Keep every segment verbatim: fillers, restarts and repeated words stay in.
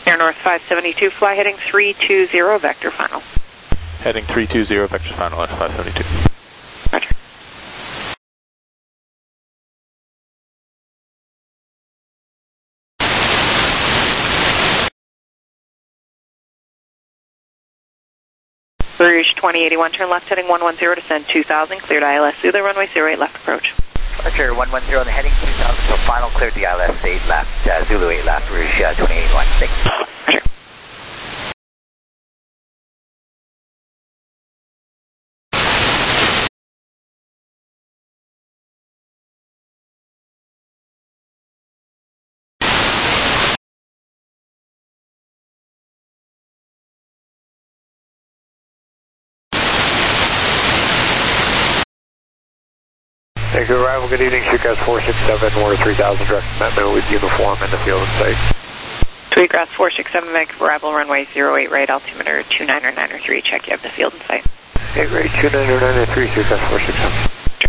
Air North five seventy-two, fly heading three two zero, vector final. Heading three two zero, vector final at five seventy-two. Roger. Rouge twenty eighty-one, turn left heading one one zero, descend two thousand, cleared I L S Zulu, runway zero eight left approach. Roger, one one zero on the heading two thousand, so final cleared the I L S eight left, uh, Zulu eight left, Rouge uh, twenty eighty-one, thanks. Roger. Thank you, arrival. Good evening, Sweetgrass four six seven, we're three thousand direct commitment with uniform in the field in sight. Sweetgrass four six seven, Vancouver, arrival, runway zero eight right, altimeter two niner niner three, check you have the field in sight. Okay, great, two niner niner three, Sweetgrass four six seven.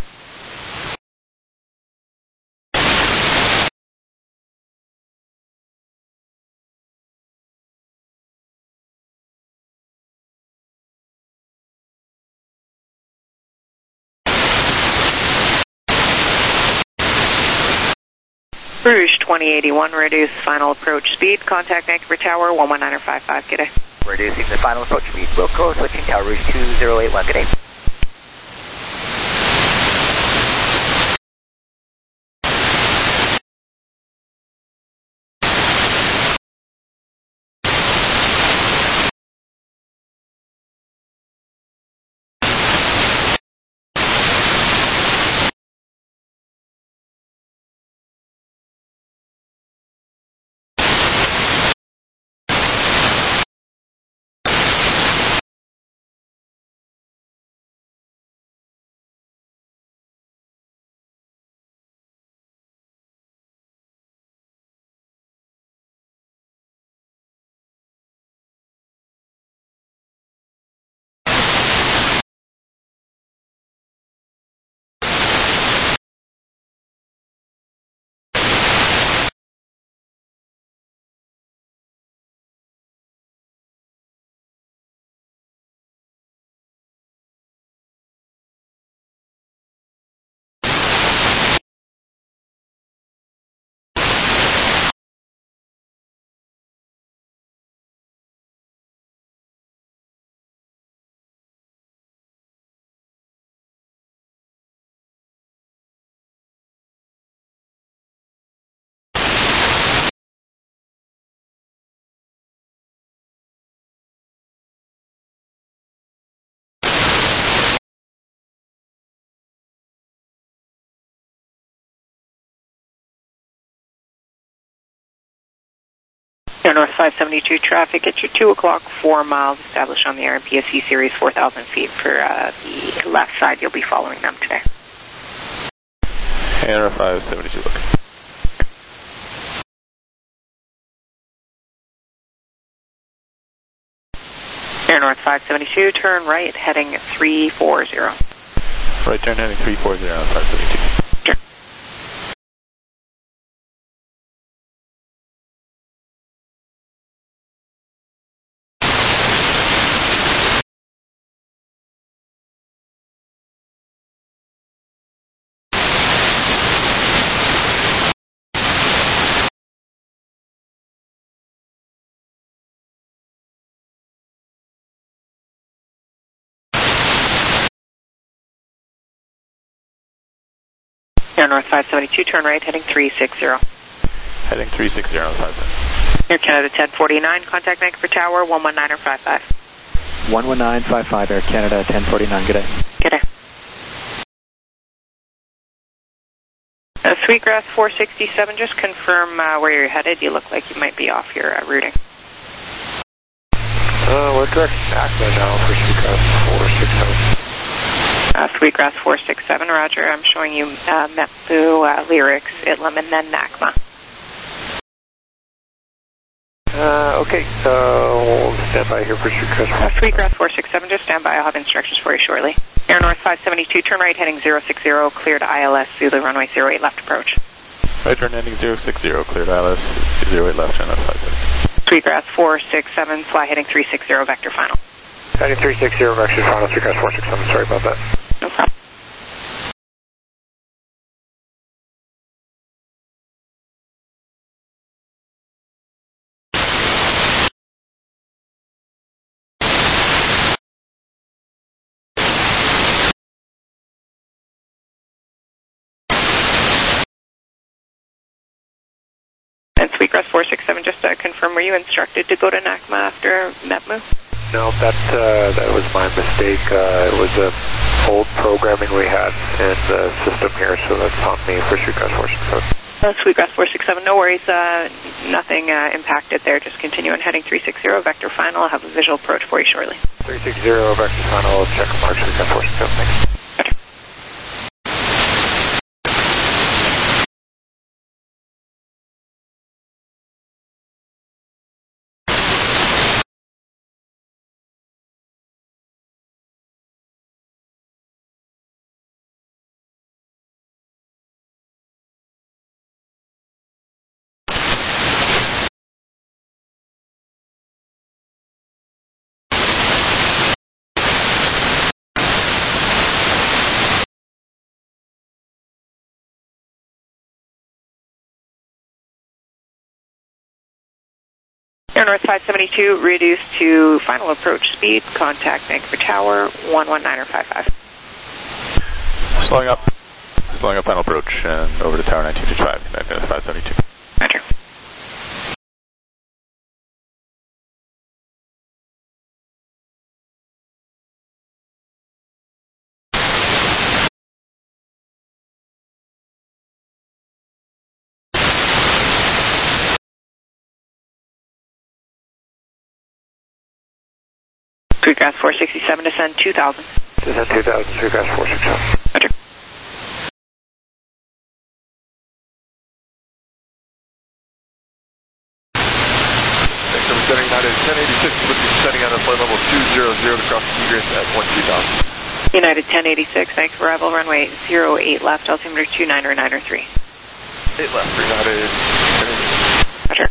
Rouge twenty eighty-one, reduce final approach speed, contact Vancouver Tower one one niner five five, good day. Reducing the final approach speed, Wilco, switching Tower Rouge two zero eight one, good day. Air North five seventy-two traffic at your two o'clock, four miles established on the R M P S C series, four thousand feet for uh, the left side. You'll be following them today. Air North five seventy-two, looking. Air North five seventy-two, turn right, heading three four zero. Right turn heading three four zero on five seventy-two. Sure. Air North five seventy-two, turn right, heading three six zero. Heading three six zero on five seventy-two. Air Canada ten forty-nine, contact Vancouver Tower one one niner five five. one one nine five five, Air Canada ten forty-nine, good day. Good day. Uh, Sweetgrass four sixty-seven, just confirm uh, where you're headed. You look like you might be off your uh, routing. Uh, we're direct ACMA now for Sweetgrass four six seven. Uh, Sweetgrass four six seven, roger. I'm showing you uh, Mepsu, uh, Lyrics, Itlam, and then NACMA. Uh, okay, so we'll stand by here for Sweetgrass. Uh, Sweetgrass four six seven, just stand by. I'll have instructions for you shortly. Air North five seventy-two, turn right, heading zero six zero, cleared I L S Zulu, runway zero eight left approach. Right turn heading zero six zero, cleared I L S zero eight left, turn left five seventy. Sweetgrass four six seven, fly heading three six zero, vector final. Heading three six zero, vector final, Sweetgrass four six seven, sorry about that. No problem. And Sweetgrass four six seven, just to confirm, were you instructed to go to N A C M A after M E P M U? No, that uh, that was my mistake. Uh, it was a old programming we had in the system here, so that's on me for Sweetgrass four six seven. Uh, Sweetgrass four six seven, no worries. Uh, nothing uh, impacted there. Just continue on heading three six zero, vector final. I'll have a visual approach for you shortly. three six zero, vector final, check mark, Sweetgrass four six seven, thanks. Roger. Air North five seventy-two, reduced to final approach speed, contact Vancouver Tower, one one nine five five. Slowing up. Slowing up final approach and over to Tower nineteen fifty-five, United five seventy-two. Roger. Sweetgrass four sixty-seven, descend two thousand. Descend two thousand, Sweetgrass four six seven. Roger. Thanks, seven United ten eighty-six, with descending on a flight level two zero zero to cross egress at one two thousand. United ten eighty-six, thanks for arrival, runway zero eight left, altimeter two niner niner three. eight left, United ten eighty-six. Roger.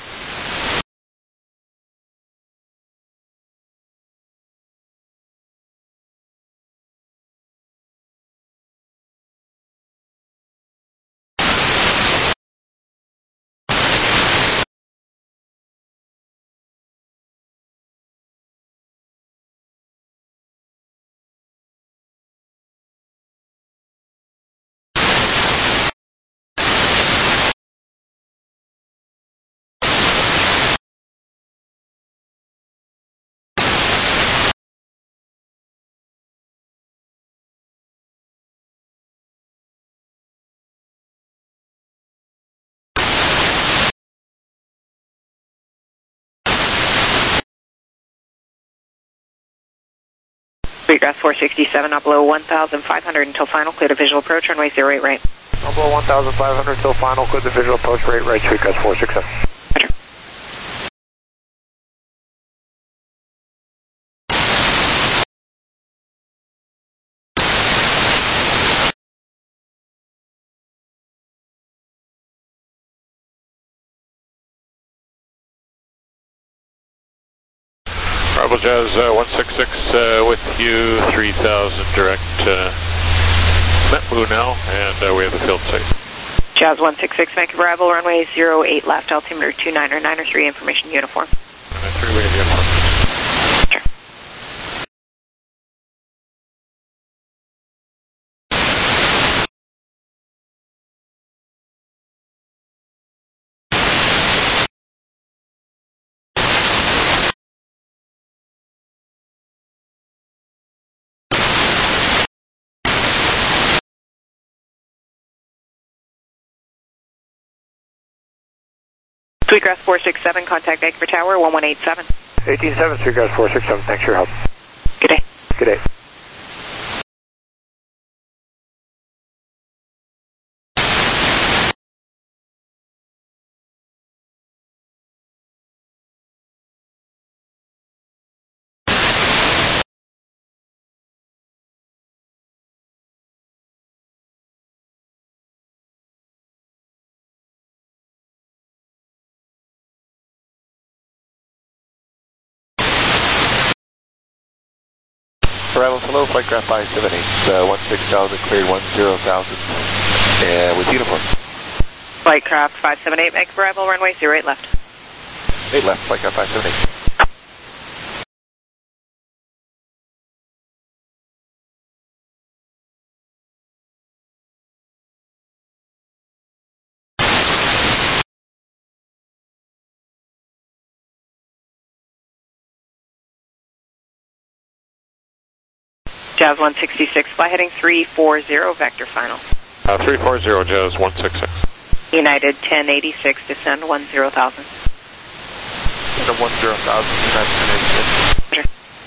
Sweetgrass four sixty-seven, up below one thousand five hundred until final, clear to visual approach, runway zero eight right. Up below one thousand five hundred until final, clear the visual approach rate, right, Sweetgrass four six seven. Roger. Rebel Jazz uh, one six six uh, with you, three thousand direct uh, M E P M U now, and uh, we have the field safe. Jazz one six six, Vancouver arrival, runway zero eight left, altimeter two niner niner three, information uniform. nine three, we have uniform. Sure. Sweetgrass four six seven, contact Vancouver Tower, one one eight seven. eighteen seven, Sweetgrass four six seven, thanks for your help. Good day. Good day. arrival, hello, flight craft five seven eight, uh, one six thousand, cleared one zero thousand, and with uniform. Flight craft five seven eight, make arrival, runway zero eight left. eight left, flight craft five seven eight. Jazz one sixty-six, fly heading three four zero, vector final. Uh, three four zero, Jazz one sixty-six. United ten eighty-six, descend one zero thousand. Descend one zero thousand, United ten eighty-six. Roger.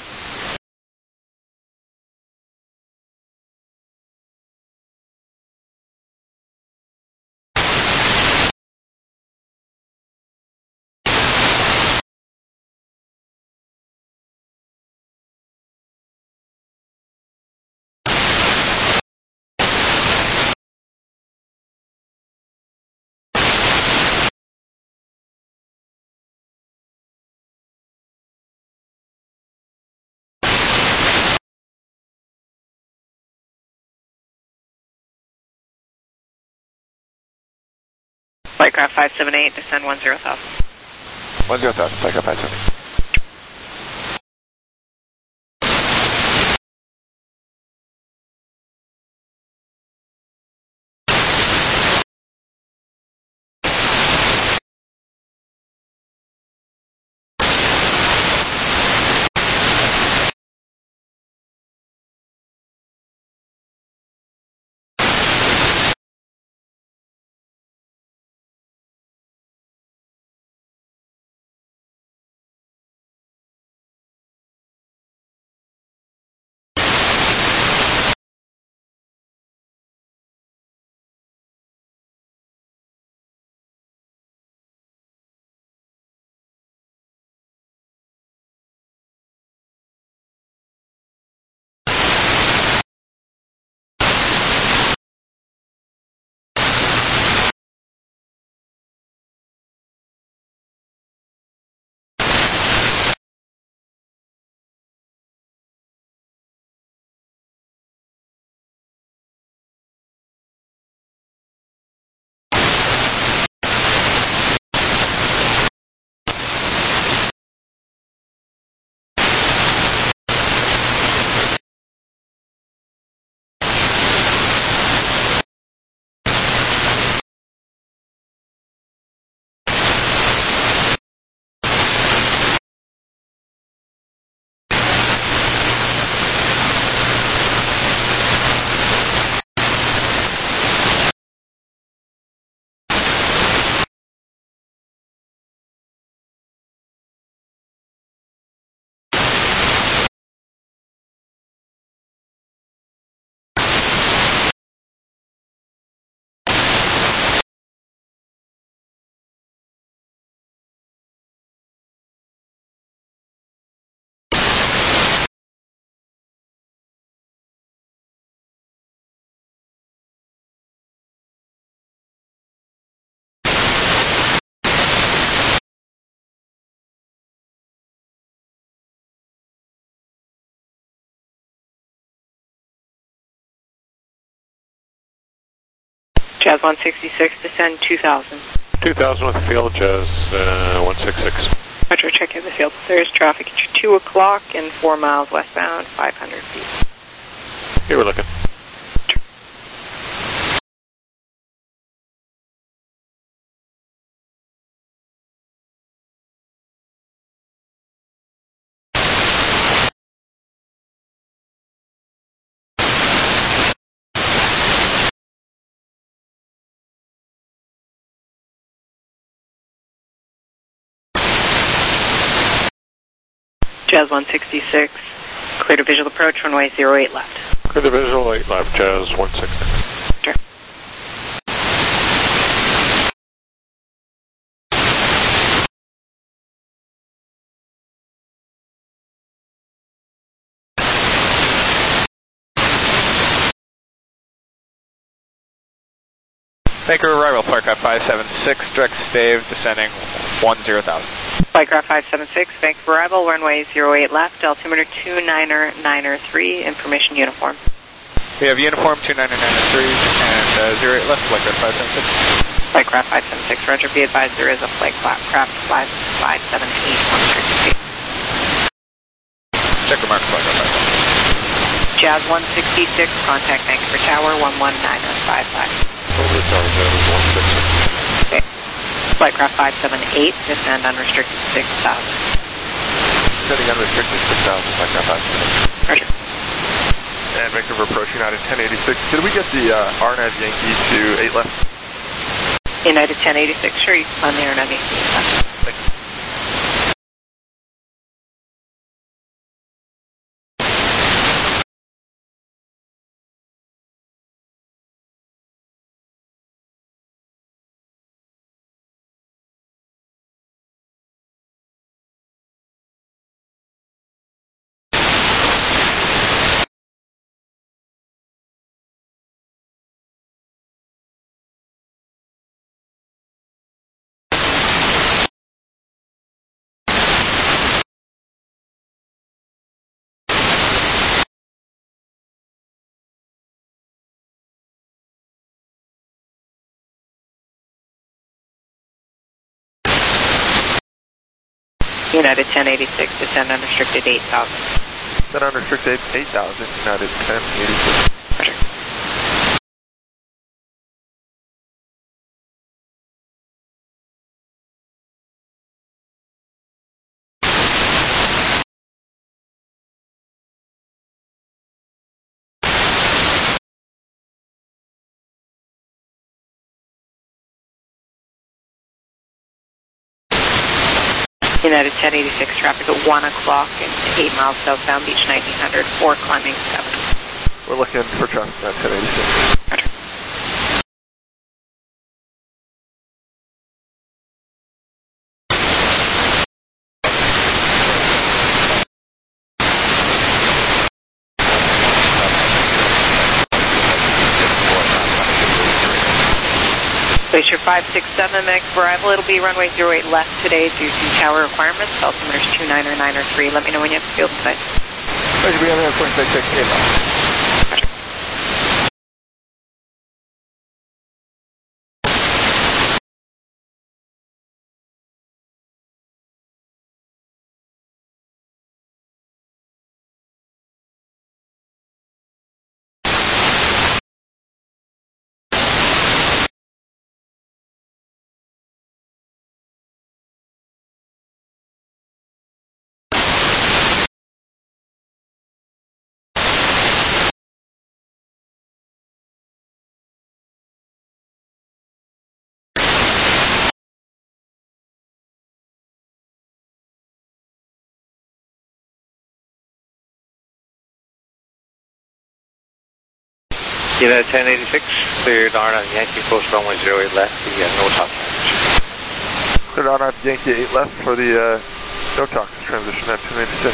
Flight craft five seven eight, descend one zero thousand. one zero thousand, flight craft five seven eight. Jazz one sixty-six, descend two thousand. two thousand with the field, Jazz uh, one sixty-six. Roger, check in the field. There's traffic at your two o'clock and four miles westbound, five hundred feet. Here we're looking. Jazz one sixty-six, clear to visual approach, runway zero eight left. Clear the visual, eight left, Jazz one sixty-six. Sure. Baker arrival, flight craft five seven six, direct stave, descending one zero thousand. Flightcraft five seven six, thanks for arrival, runway zero eight left, altimeter two niner niner three, information uniform. We have uniform two niner niner three and uh, zero eight left, Flightcraft five seven six. Flightcraft five seven six, roger, be advised there is a Flightcraft five seven eight on restricted speed. Check the mark, Flightcraft five seven six. Jazz one sixty-six, contact Vancouver Tower one one nine oh five five. Over the tower, Jazz one sixty-six. Okay. Flightcraft five seven eight, descend unrestricted six thousand. Descending unrestricted six thousand, Flightcraft five seven eight. Roger. And Vancouver approach United ten eighty-six. Could we get the uh, R N A V Yankee to eight left? United ten eighty-six, sure, you can climb the R N A V Yankee left. Thank you. United ten eighty-six, descend unrestricted eight thousand. Then unrestricted eight thousand, United ten eighty-six. Roger. United ten eighty-six, traffic at one o'clock and eight miles southbound, Beach nineteen hundred, four climbing seven. We're looking for traffic at ten eighty-six. Roger. Glacier five six seven, max for arrival. It'll be runway zero eight left today due to tower requirements. Altimeter's two niner niner three. Let me know when you have the field in sight. Roger, we have a point six six eight left. Roger. United ten eighty-six, cleared R N A Yankee, post runway zero eight left, the uh, no talk. Cleared R N A Yankee eight left for the uh, no talk transition at ten eighty-six.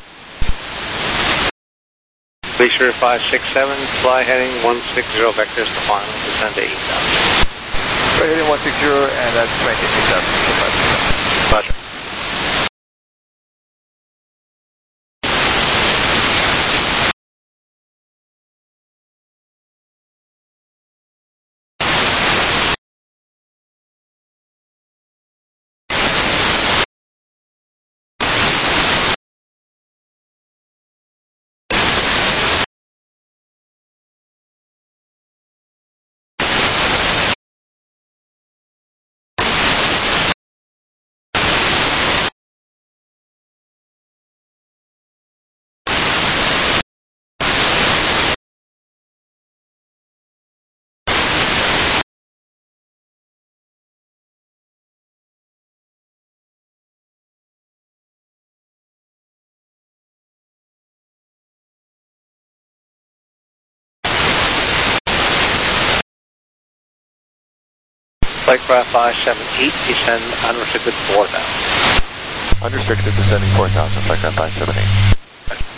Glacier five six seven, fly heading one six zero, vectors to final, descend to eight thousand. Fly heading one six zero, and that's make it eight thousand. Roger. Flightcraft five seven eight, descend unrestricted four thousand. Unrestricted descending four thousand, Flightcraft five seven eight.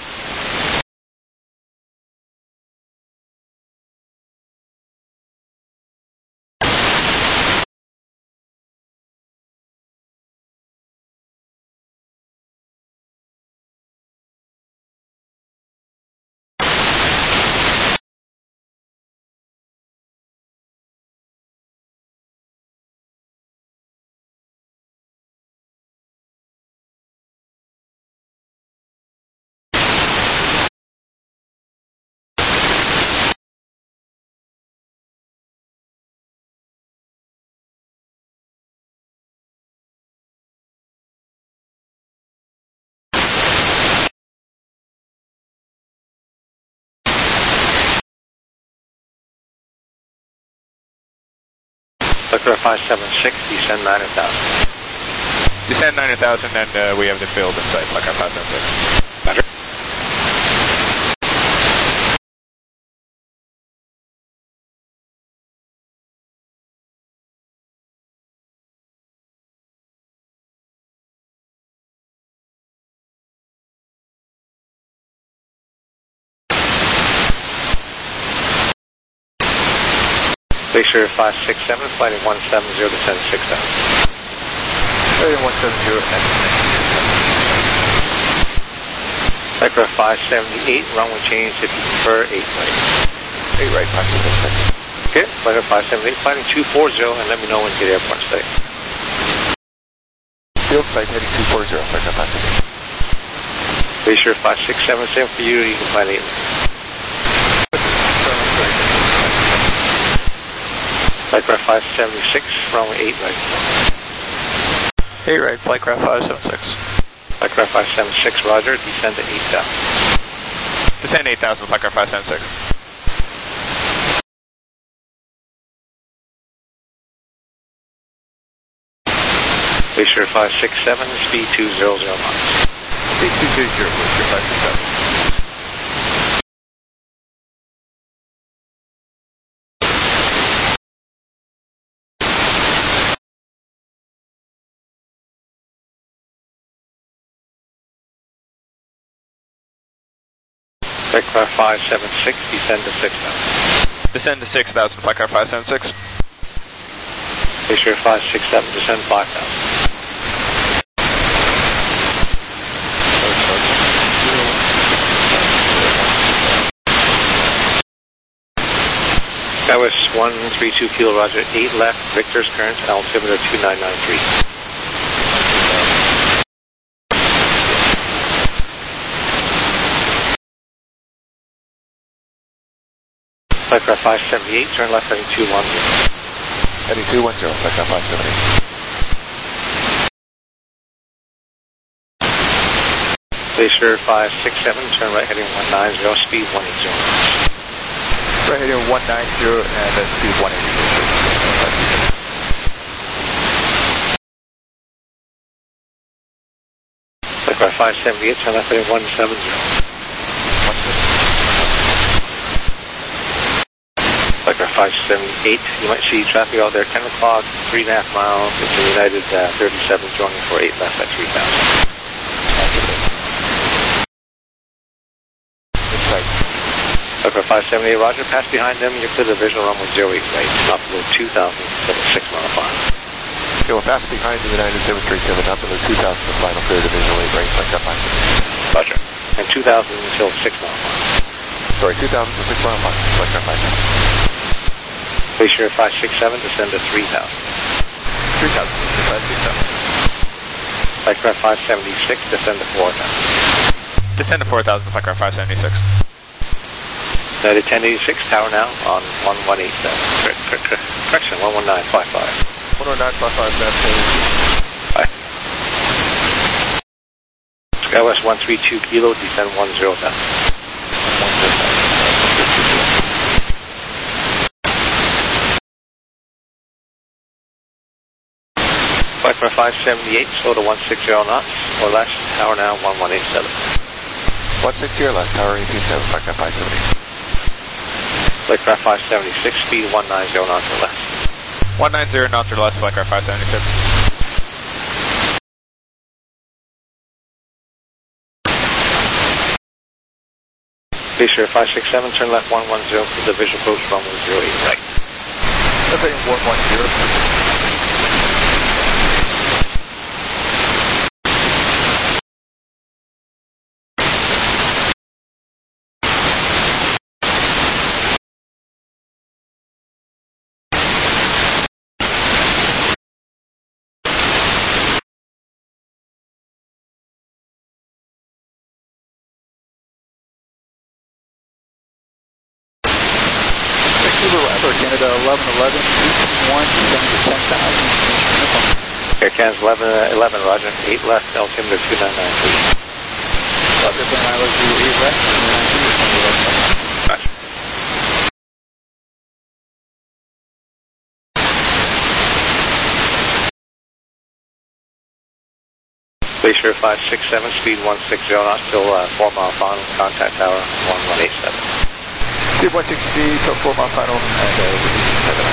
Flight five seven six, descend nine thousand. Descend nine thousand, and uh, we have the field in sight, Flight five seven six. Roger. Glacier five six seven, flight at one seven zero, descend six thousand. Flight at one seven zero, Aircraft five seventy-eight, runway change if you prefer, eight right. eight right, five seven six. Okay, flight at five seventy-eight, flighting two forty, and let me know when you get airport state. Field site heading two forty, flight five seventy-eight. Glacier five six seven, same for you, you can fly eight. Flightcraft five seventy-six, runway eight right. eight right, Flightcraft five seventy-six. Flightcraft five seventy-six, roger, descend to eight thousand. Descend eight thousand, Flightcraft five seventy-six. Glacier five six seven, speed two hundred knots. Speed two hundred, Glacier five six seven. Flightcraft five seven six, descend to six thousand. Descend to six thousand, Flightcraft five seventy-six. Glacier five six seven, descend five thousand. Skywest one three two kilo, roger, eight left, Victor's current, altimeter two nine nine three. Flightcraft five seventy-eight, turn left heading two one zero. Heading two one zero, Flightcraft five seventy-eight. Glacier five six seven, turn right heading one nine zero, speed one eighty. Right heading one nine zero, and uh, speed one eighty. Flightcraft five seventy-eight, turn left heading one seven zero. Flightcraft five seventy-eight, you might see traffic out there, ten o'clock, three and a half miles. It's a United uh, thirty-seven, joining for eight left at three thousand. Flightcraft five seventy-eight, roger, pass behind them, you're clear the visual runway zero eight right, not below two thousand, level six mile five. Go fast behind the United seven three seven, not below two thousand, the final clear to visual eight right, Flightcraft five seventy-eight. Roger. And two thousand until six mile five. Sorry, two thousand to six mile five, Flightcraft five seventy-eight. Glacier five six seven, descend to three thousand. three thousand, five six seven. Flightcraft five seventy-six, descend to four thousand. Descend to four thousand, Flightcraft five seventy-six. United ten eighty-six, tower now on one one eight seven. Correction, one one nine five five. one one nine five five, that's Bye. Skywest one three two kilo, descend one zero thousand. Flightcraft five seventy-eight, slow to one sixty knots, or less, tower now one one eight seven. one sixty or less, tower eighteen seven, Flightcraft five seventy-eight. Flightcraft five seventy-six, speed one ninety knots or less. one ninety knots or less, Flightcraft five seventy-six. Glacier five six seven, turn left one one zero, for the visual approach runway zero eight right. Nothing one one zero. Canada eleven eleven, one, ten thousand. Air Canada eleven eleven, roger, eight left, altimeter two nine nine three. Roger, then I was eight left, Glacier five six seven, speed one sixty knots, still uh, four mile final, contact tower one one eight seven. Speed one sixty, till four mile final, and uh, seven.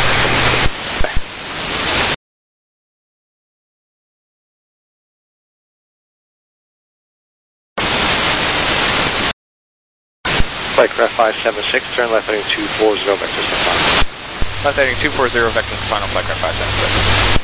Flightcraft five seven six, turn left heading two four zero, vector to final. Left heading two four zero, vector to final, Flightcraft five seven six.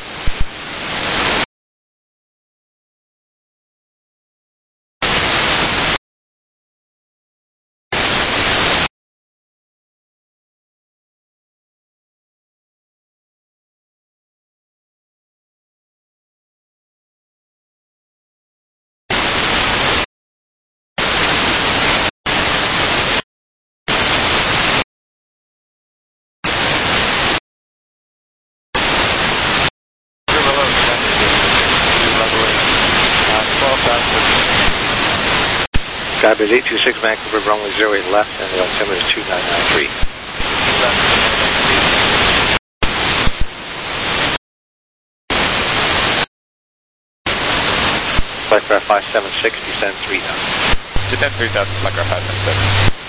Skybase eight two six, Vancouver, runway zero eight left, and the altimeter is two nine nine three. Flightcraft five seven six, descend three thousand. Descend three thousand, Flightcraft five seven six.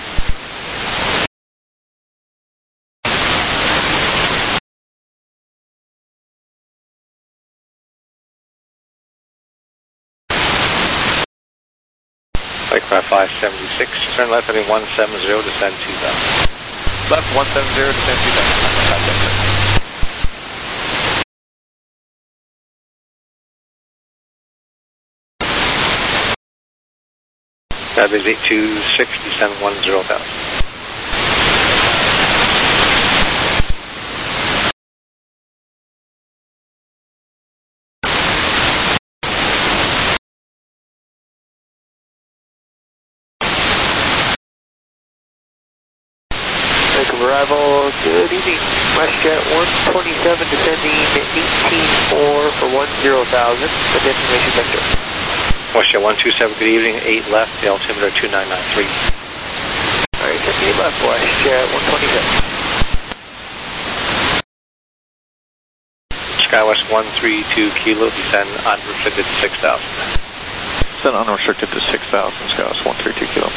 Flightcraft five seventy-six, turn left heading one seven zero, descend two thousand. Left one seven zero, descend two thousand, Flightcraft five seven six. Skybase eight two six, descend one zero thousand. Vancouver arrival, good evening. WestJet one twenty-seven descending eighteen four for one zero thousand. The destination vector. WestJet one two seven, good evening, eight left, the altimeter two nine nine three. Alright, eight left, WestJet one twenty-seven. SkyWest one three two kilo, descend unrestricted to six thousand. Descend unrestricted to six thousand, SkyWest one three two kilo.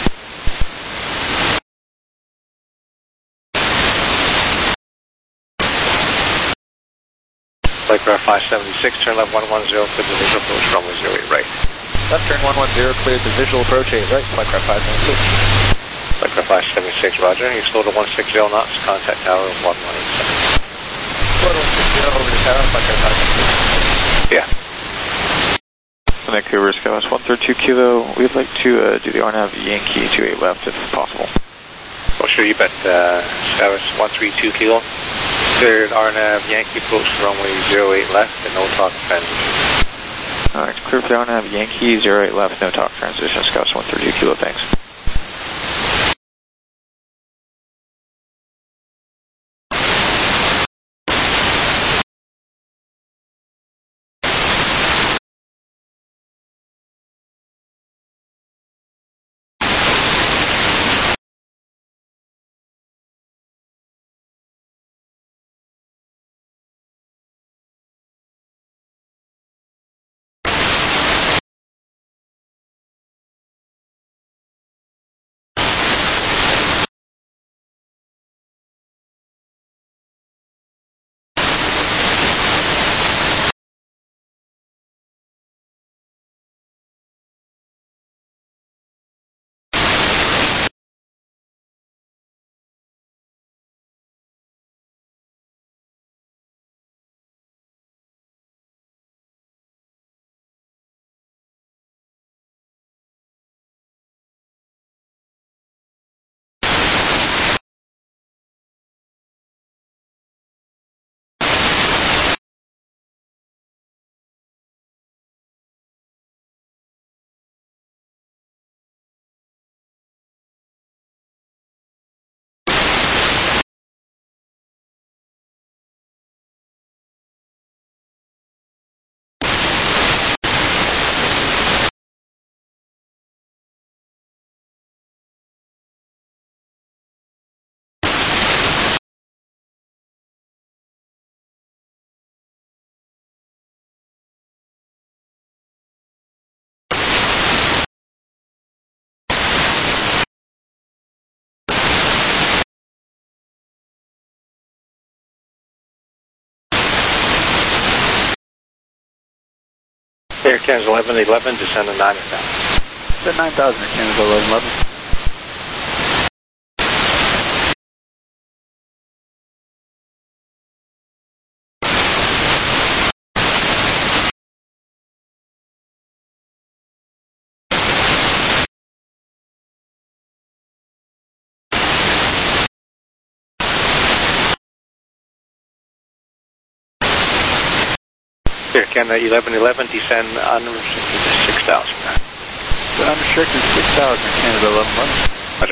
Flightcraft five seventy-six, turn left one one zero, clear the visual approach, runway zero eight right. Left turn one one zero, cleared the visual approach eight right, Flightcraft five seventy-six. Flightcraft five seventy-six, roger. You're slow to one sixty knots, contact tower one one eight seven. Slow to one sixty over the tower, Flightcraft five seventy-six. Yeah. Vancouver, SkyWest one thirty-two kilo. We'd like to uh, do the R NAV Yankee two eight left if possible. Well, sure, you bet. Uh, SkyWest one three two kilo. Cleared R NAV Yankee approach runway zero eight left and no talk transition. Alright, clear for the R NAV Yankee zero eight left, no talk transition, SkyWest one thirty-two kilo, thanks. Air Canada eleven eleven, descend to nine thousand. Descend nine thousand, Air Canada eleven eleven. Air Canada eleven eleven, descend unrestricted to six thousand. Descend unrestricted six thousand, Air Canada eleven eleven. Roger.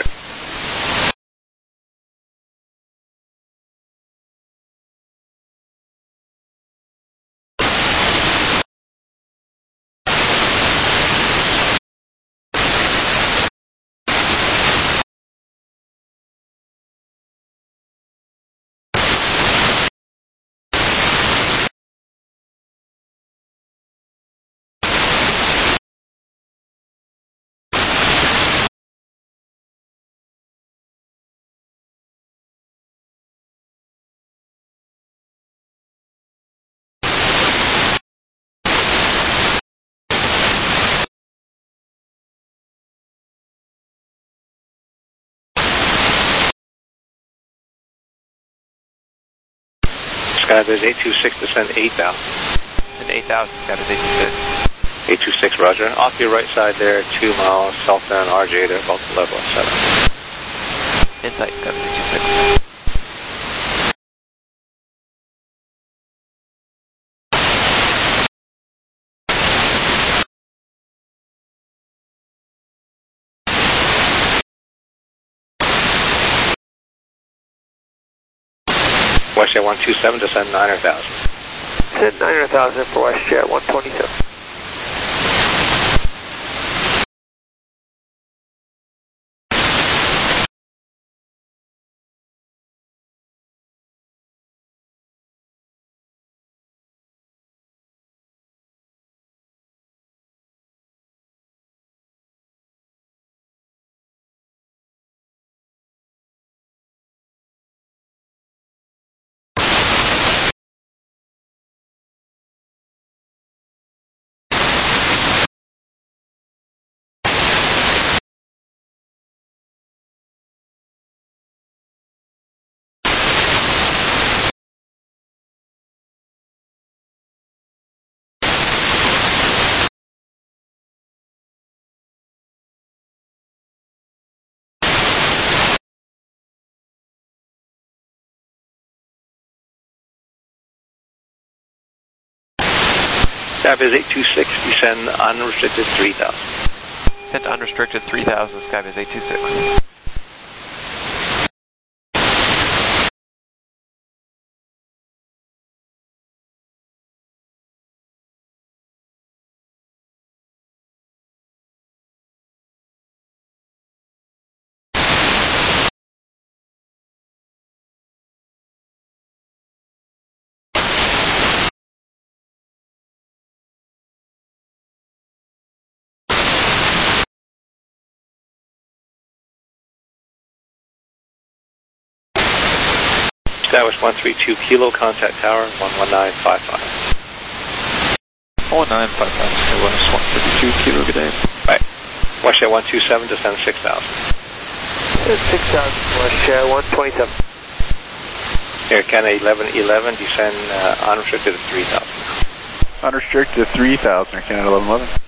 Skybiz eight two six, descend eight thousand. And eight thousand, Skybiz eight two six. eight two six, roger. Off your right side there, two miles, southbound R J to about level seven. Insight, Skybiz eight two six. WestJet one two seven, descend nine thousand. Descend nine thousand for WestJet one twenty-seven. Skybiz eight two six, descend unrestricted three thousand. Descend unrestricted three thousand, Skybiz eight two six. Skywish one three two, kilo, contact tower one one nine five five. one nine five five, Skywish one thirty-two, kilo, good day. Right. WestJet one two seven, descend six thousand. six thousand for WestJet one twenty-seven. Air Canada eleven eleven, descend uh, unrestricted to three thousand. Unrestricted three thousand, Air Canada eleven eleven.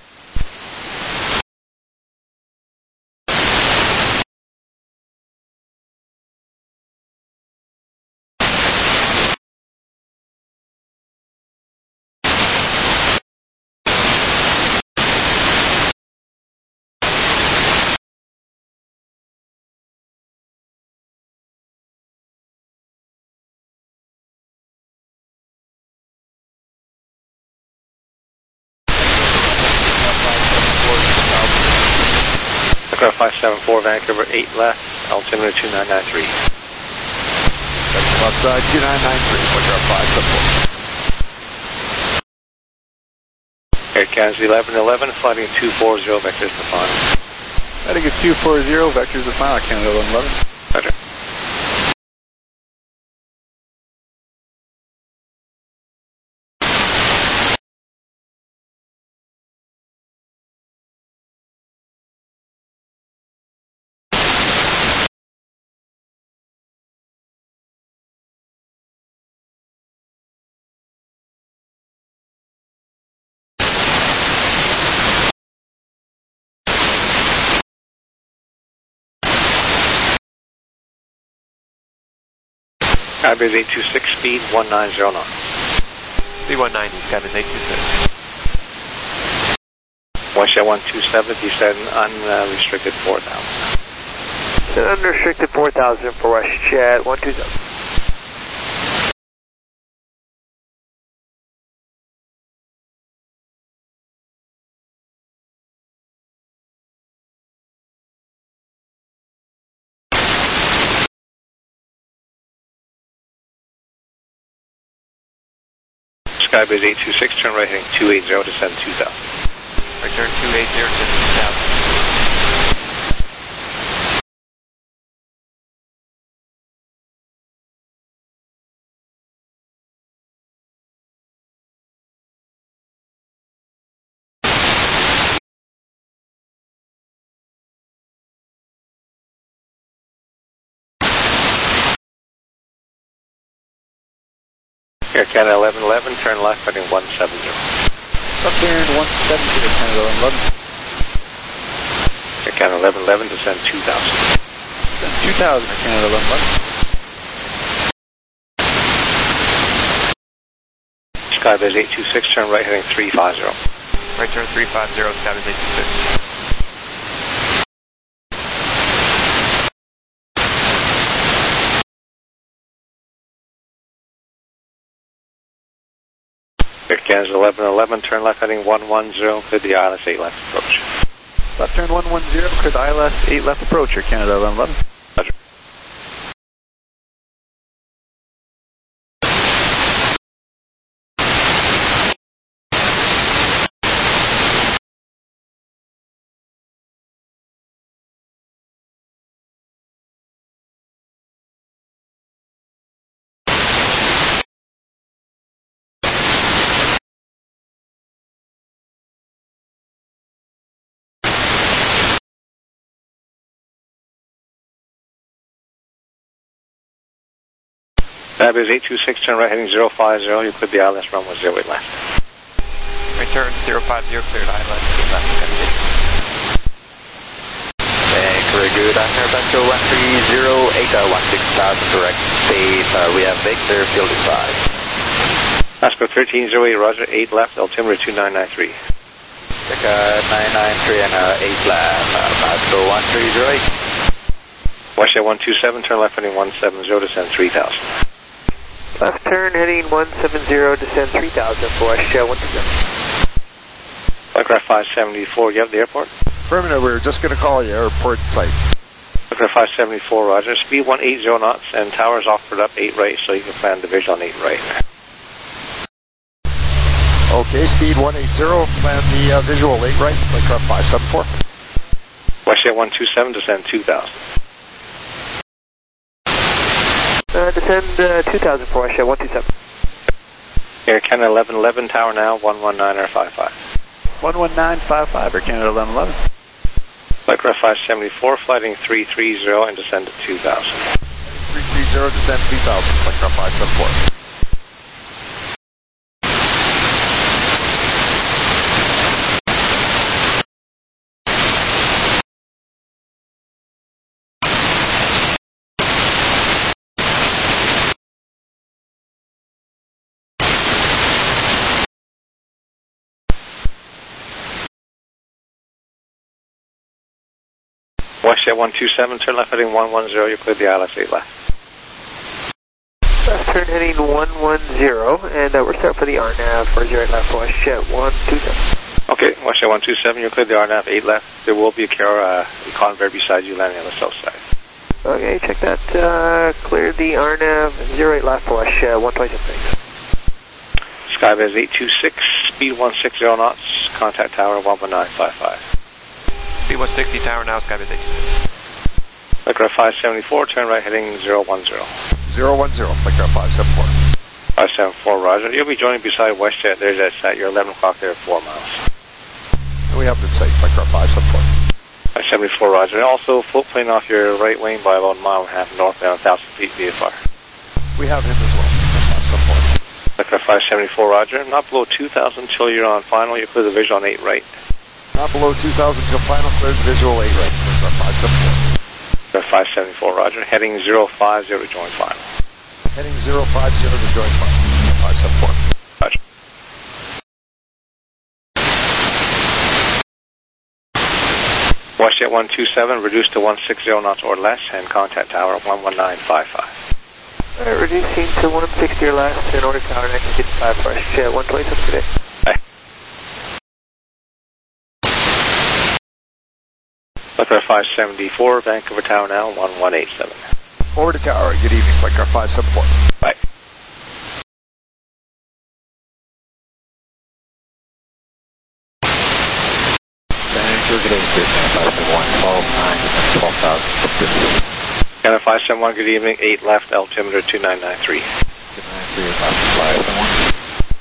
Aircraft five seven four, Vancouver eight left, altimeter two nine nine three. That's outside two nine nine three, Aircraft five seven four. Air Canada eleven eleven, flighting two four zero, vectors to final. Heading at two four zero, vectors to final, Canada eleven eleven. Roger. Skybase eight two six, speed one nine zero knots. Speed one ninety, Skybase eight two six. WestJet one two seven, descend unrestricted four thousand. Unrestricted four thousand for WestJet one two seven. Skybase eight two six, turn right heading two eighty, descend two thousand. Right turn two eighty, descend two thousand. Air Canada eleven eleven, turn left heading one seven zero. Up there in one seven zero, Canada eleven. Air Canada eleven eleven, descend two thousand. Descend two thousand, Air Canada eleven eleven. Skybase eight two six, turn right heading three five zero. Right turn three five zero, Skybase eight two six. Air Canada eleven eleven, turn left heading one one zero, clear the I L S eight left approach. Left turn one one zero, clear the I L S eight left approach, Air Canada eleven eleven. Roger. Skybase eight two six, turn right heading zero five zero, you cleared the I L S runway zero eight left. Right turn zero five zero, cleared I L S eight left, Skybase. Thanks, very good. I'm Airvento one three zero eight, uh, one six thousand direct safe. Uh, we have Victor, field five. Oscar thirteen zero eight, roger, eight left, altimeter two nine nine three. Victor nine nine three and uh, eight left, uh, Oscar one three zero eight. WestJet one two seven, turn left heading one seven zero, descend three thousand. Left turn heading one seven zero, descend three thousand for WestJet one two seven. Aircraft five seventy-four, you have the airport? Affirmative, we were just going to call you, airport site. Aircraft five seventy-four, roger, speed one eighty knots, and towers offered up eight right, so you can plan the visual on eight right. Okay, speed one eighty, plan the uh, visual eight right, aircraft five seventy-four. WestJet one two seven, descend two thousand. Uh, descend uh, two thousand for WestJet one two seven. Air Canada eleven eleven, tower now, one one nine five five. one one nine five five, Air Canada eleven eleven. Aircraft five seventy-four, flighting three three zero and descend to two thousand. three three zero, descend three thousand, aircraft five seventy-four. WestJet one two seven, turn left heading one one zero, you cleared the I L S eight left. Left turn heading one one zero, and uh, we're set for the R NAV for zero eight left for WestJet one two seven. Okay, WestJet one two seven, you cleared the R NAV eight left. There will be a Cara uh, Convair beside you landing on the south side. Okay, check that. Uh, cleared the R NAV zero eight left for WestJet one twenty-seven. Skybase eight two six, speed one sixty knots, contact tower one one nine five five. Speed one sixty, tower now, Skybase eight two six. Aircraft five seventy-four, turn right heading zero one zero. zero one zero, aircraft five seventy-four. five seventy-four, roger. You'll be joining beside WestJet. There's that sat. You're eleven o'clock there at four miles. We have the safe, aircraft five seventy-four. five seventy-four, roger. And also, float plane off your right wing by about a mile and a half northbound, one thousand feet V F R. We have him as well, aircraft five seventy-four. Aircraft five seventy-four, roger. Not below two thousand until you're on final. You clear the visual on eight right. Not below two thousand until final, clears visual eight right, aircraft five seventy-four. five seventy-four, roger. Heading zero five zero to join final. Heading zero five zero to join five seven four. Roger. WestJet one two seven, reduced to one six zero knots or less, and contact tower one one nine five five. Alright, reducing to one sixty or less, in order tower nineteen fifty-five, WestJet one twenty-seven today. Bye. Weather five seventy-four, Vancouver Tower now, one one eight seven. Over to tower, good evening, Flight Car five seven four. Bye. Vancouver, good evening, five seven one, twelve nine, twelve thousand. Canada five seven one, good evening, eight left, altimeter two nine nine three. two nine nine three, five seven one.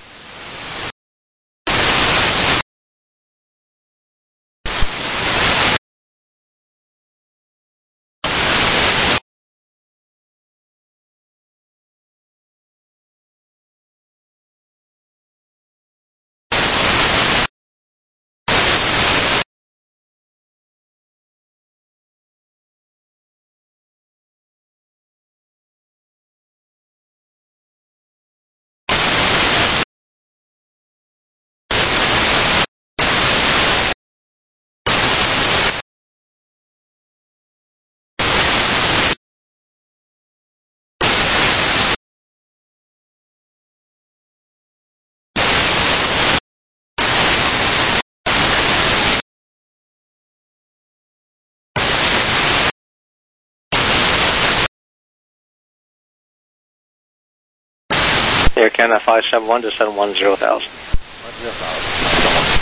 Air Canada five seven one, descend one zero thousand. one zero thousand.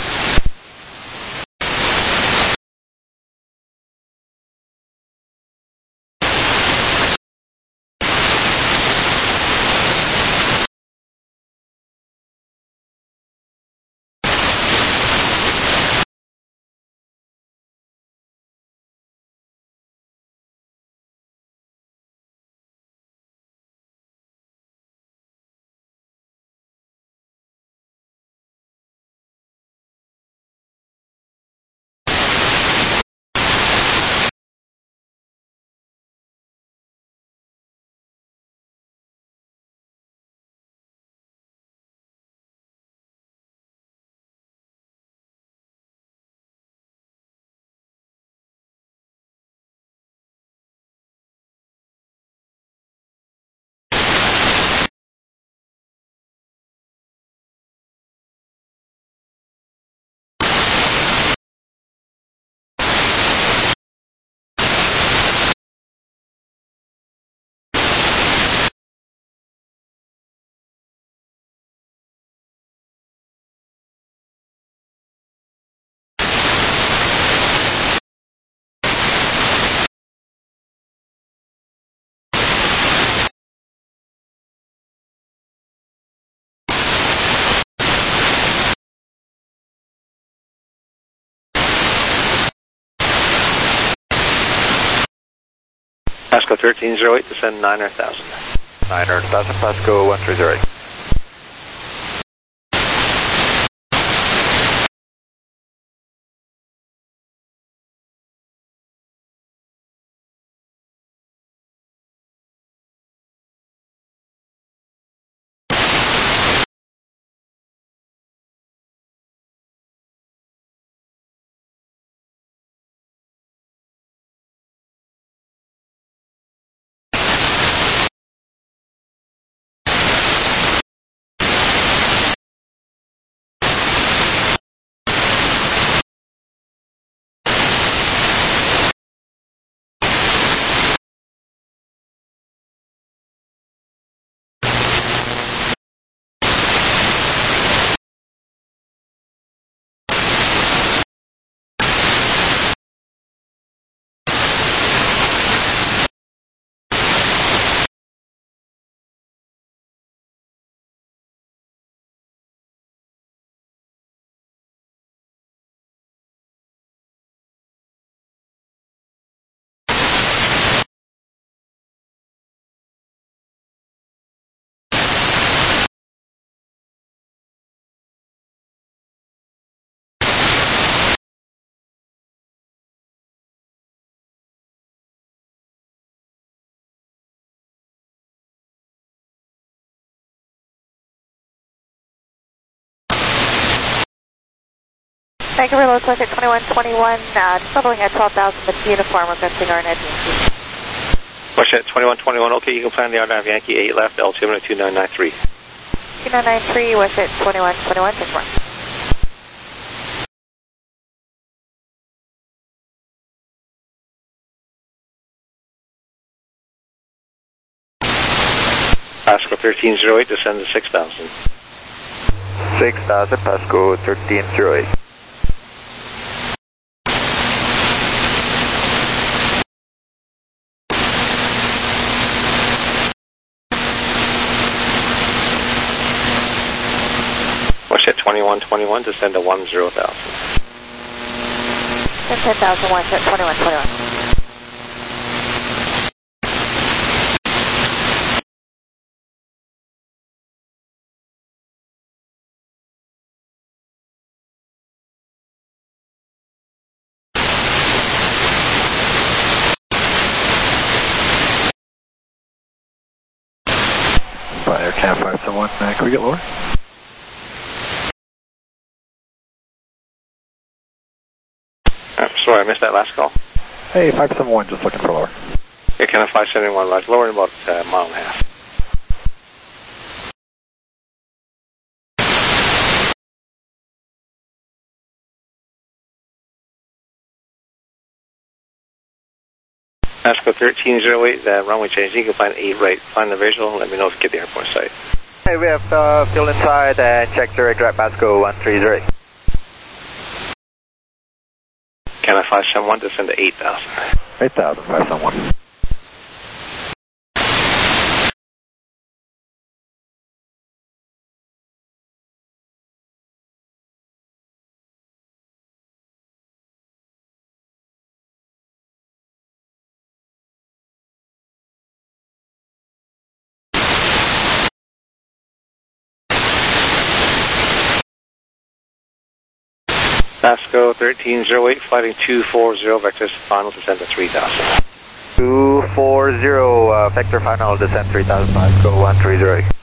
Pasco thirteen zero eight, descend nine hundred thousand. nine hundred thousand, Pasco one three zero eight. Vancouver local at twenty-one twenty-one, uh, traveling at twelve thousand with uniform, requesting R N A Yankee. Washjet twenty-one twenty-one, okay, you can plan the R N A Yankee eight left, altimeter two nine nine three. two nine nine three, Washjet twenty-one twenty-one, take one. Pasco thirteen oh eight, descend to six thousand. six thousand, Pasco thirteen oh eight. Washjet twenty-one twenty-one, descend to one zero thousand. And ten thousand, Washjet twenty-one twenty-one. Air Cat five seven one, uh, can we get lower? Uh, sorry, I missed that last call. Hey, five seven one, just looking for lower. Yeah, can I five seven one, like lower in about a uh, mile and a half. Pasco thirteen oh eight, uh, runway change. You can find eight right. Find the visual. Let me know if you get the airport site. Hey, we have uh, fuel inside and check direct right Pasco one three oh eight. Can I five seven one, descend to eight thousand. eight thousand, five seven one. Pasco thirteen oh eight, flighting two four zero, vector final descend to three thousand. two four zero, uh, vector final descent three thousand, Pasco one three oh eight.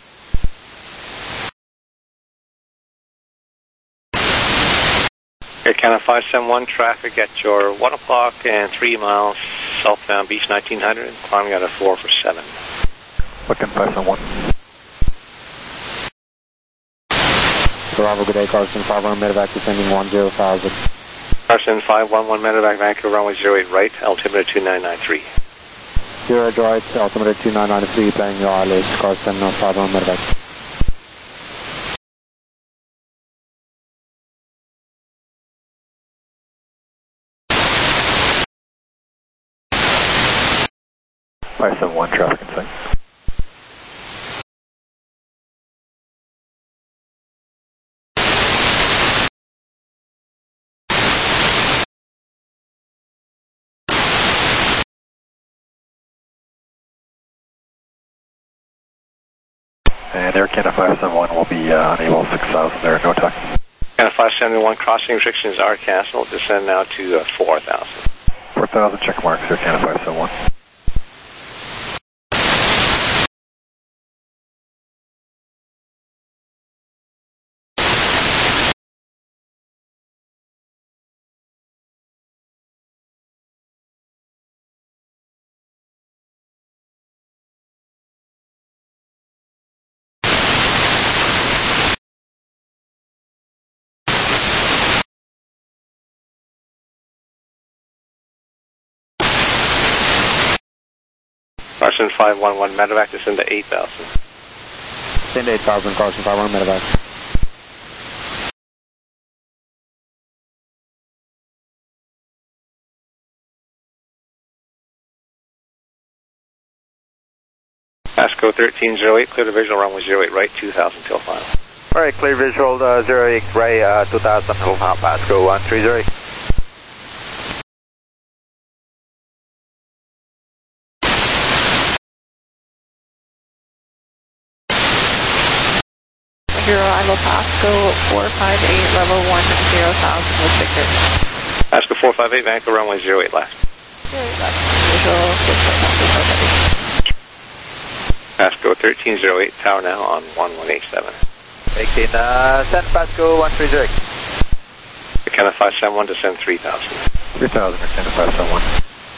Air Canada five seven one, traffic at your one o'clock and three miles southbound Beach nineteen hundred, climbing out of four for seven. Looking five seven one. Bravo, good day, Carson, five one medevac descending one zero thousand. Carson five one one medevac, Vancouver, runway zero eight right, altimeter two nine nine three. zero right, altimeter two nine nine three, playing your I L S, Carson, five one medevac. five seven one, traffic in sight. And Air Canada five seven one will be uh, unable six thousand there, no talk. Canada five seven one, crossing restrictions are canceled, descend now to uh, four thousand. four thousand, check marks, Air Canada five seven one. Carson five one one, medevac, descend to eight thousand. Descend to eight thousand, Carson five one medevac. Pasco thirteen oh eight, clear the visual, runway zero eight right, two thousand till final. Alright, clear visual, uh, zero eight right, uh, two thousand, till final, Pasco one three oh eight. Zero, I will Pasco four five eight, level one zero thousand with Victor. Pasco four five eight, Vancouver, runway zero eight left. zero eight left, visual, Pasco thirteen oh eight, tower now on one one eight seven. Taking uh, San Pasco one three oh eight. Canada five seven one, descend three thousand. three thousand, Air Canada five seven one.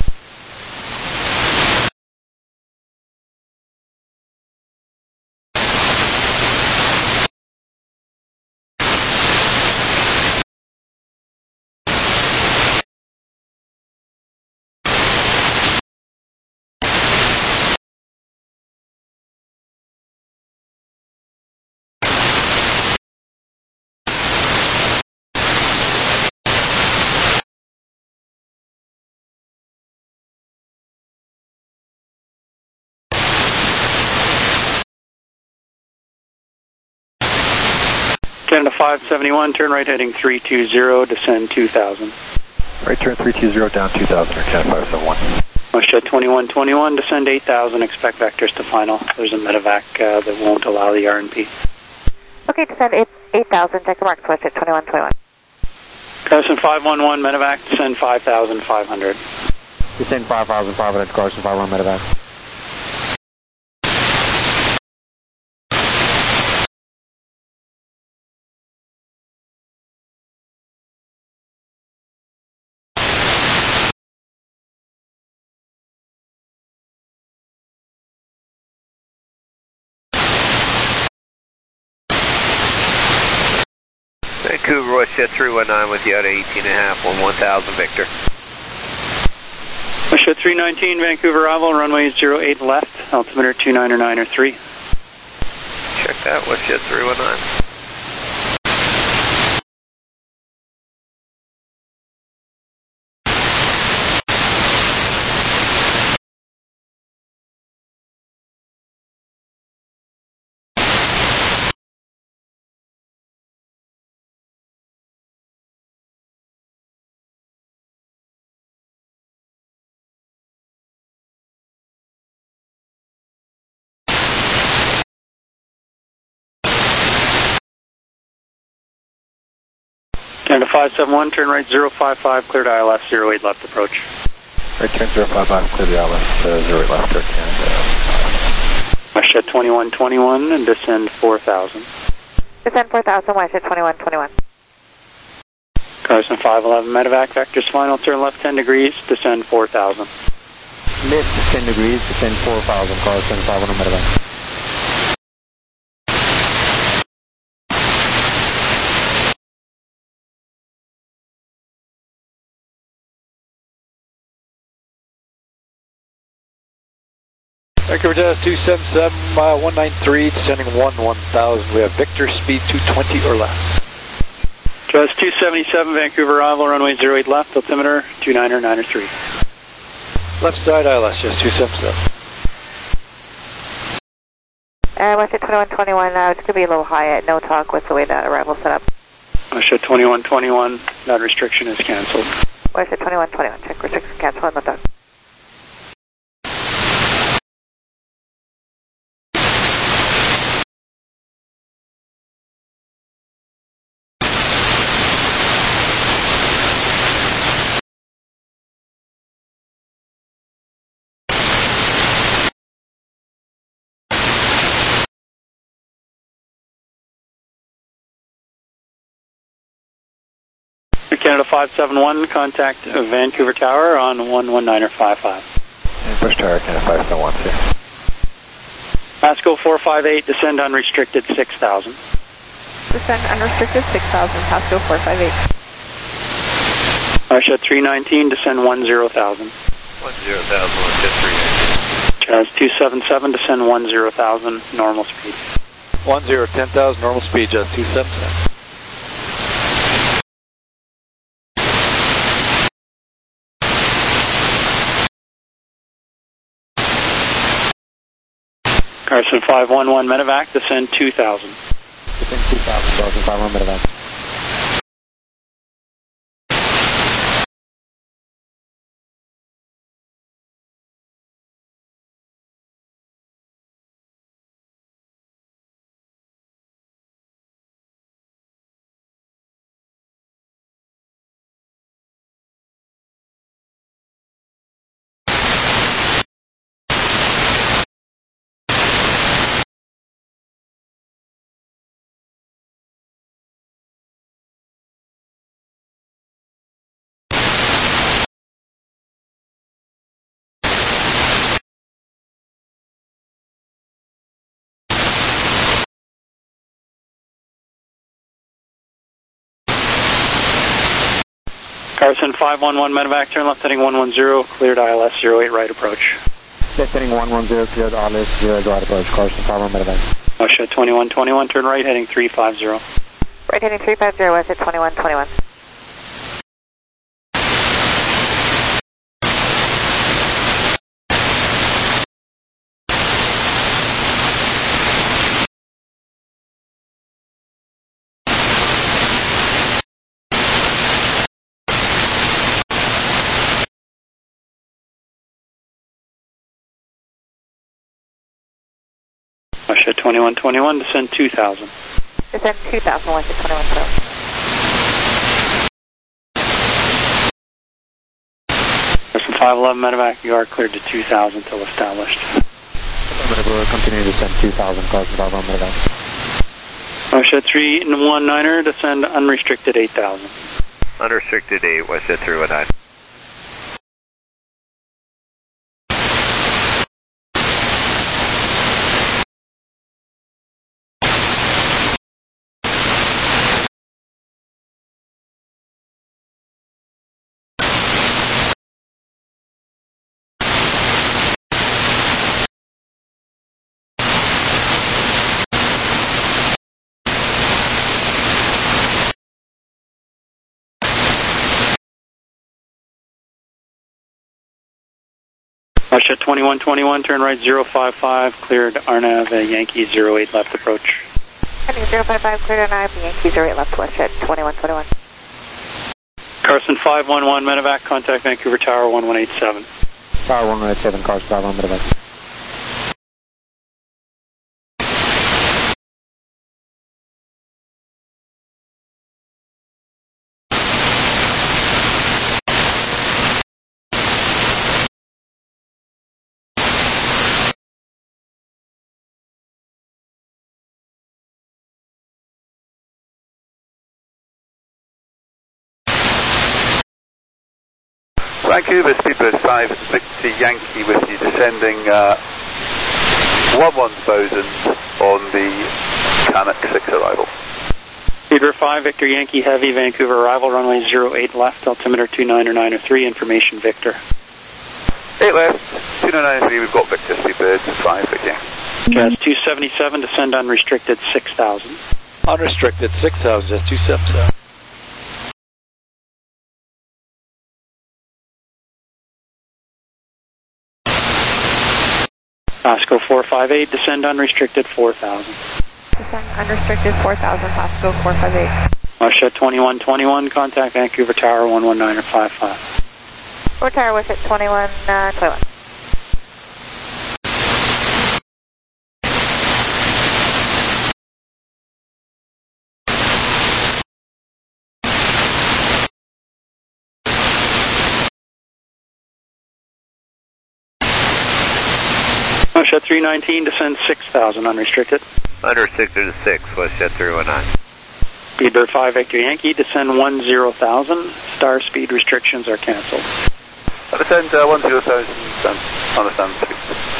Canada five seventy-one, turn right heading three two zero, descend two thousand. Right turn three two zero, down two thousand, Air Canada five seven one. WestJet twenty-one twenty-one, descend eight thousand, expect vectors to final. There's a medevac uh, that won't allow the R and P. Okay, descend eight thousand, check the marks, WestJet twenty-one twenty-one. Carson five one one, medevac, descend five thousand five hundred. Descend five thousand five hundred, Carson five one medevac. Vancouver, WestJet three one nine with you at eighteen and a half on one thousand, Victor. WestJet three nineteen, Vancouver arrival, runway zero eight left, altimeter two niner niner three. Check that, WestJet three one nine. Canada five seven one, turn right zero five five, cleared I L S, zero eight left approach. Right turn zero five five, clear the I L S, uh, zero eight left, Air Canada. WestJet twenty-one twenty-one, and descend four thousand. Descend four thousand, WestJet twenty-one twenty-one. Carson five eleven, medevac, vectors final, turn left ten degrees, descend four thousand. Left ten degrees, descend four thousand, Carson five one medevac. Vancouver Jazz two seven seven, uh, one nine three, descending one one thousand. We have Victor, speed two twenty or less. Jazz two seventy-seven, Vancouver arrival, runway zero eight left, altimeter two niner niner three. Left side I L S, Jazz two seven seven. And WestJet twenty-one twenty-one, uh, it's going to be a little high at no talk with the way that arrival set up. WestJet twenty-one twenty-one, that restriction is canceled. WestJet twenty-one twenty-one, check restriction cancel on the talk. Canada five seven one, contact Vancouver Tower on one one niner five five. And push tower, Canada five seven one, see. Pasco four five eight, descend unrestricted six thousand. Descend unrestricted six thousand, Pasco four five eight. WestJet three nineteen, descend one zero thousand. one zero thousand, WestJet three nineteen. Jazz two seven seven, descend one zero thousand, normal speed. one zero, ten thousand, normal speed, Jazz two seven seven. Carson five one one, medevac, descend two thousand. Descend two thousand, Carson five one medevac. Carson five one one medevac, turn left heading one one zero, cleared I L S zero eight right approach. Left heading one one zero, cleared I L S zero eight right approach. Carson five one medevac. Russia twenty-one twenty-one, turn right heading three five zero. Right heading three five zero, West at twenty-one twenty-one. Russia twenty-one twenty-one, descend two thousand. Descend two thousand, West at twenty-one twenty-one. Carson five eleven medevac, you are cleared to two thousand till established. We'll continue to descend two thousand, Carson five eleven medevac. Russia three one niner, descend unrestricted eight thousand. Unrestricted eight, West at three one nine. Russia twenty-one twenty-one, turn right zero five five, cleared Arnav, uh, Yankee zero eight left approach. Heading zero five five, cleared Arnav, Yankee zero eight left West at twenty-one twenty-one. Carson five one one medevac, contact Vancouver Tower one one eight seven. Tower one one eight seven, Carson five one medevac. Vancouver, Speedbird five Victor Yankee with you, descending uh, one one thousand on the Canuck six arrival. Speedbird five Victor Yankee Heavy, Vancouver arrival, runway zero eight left, altimeter two nine nine three, information Victor. eight left, two nine nine three, we've got Victor Speedbird five Victor Yankee. Jazz two seventy-seven, descend unrestricted six thousand. Unrestricted six thousand, Jazz two seventy-seven. Pasco four five eight, descend unrestricted four thousand. Descend unrestricted four thousand, Pasco four five eight. Russia twenty-one twenty-one, contact Vancouver Tower one one nine five five. Or Tower West at twenty-one twenty-one. Russia three nineteen, descend six thousand unrestricted. Unrestricted six, West Jet three one nine. Speedbird five Victor Yankee, descend one zero thousand. Star speed restrictions are cancelled. I descend uh, one zero thousand, understand speed.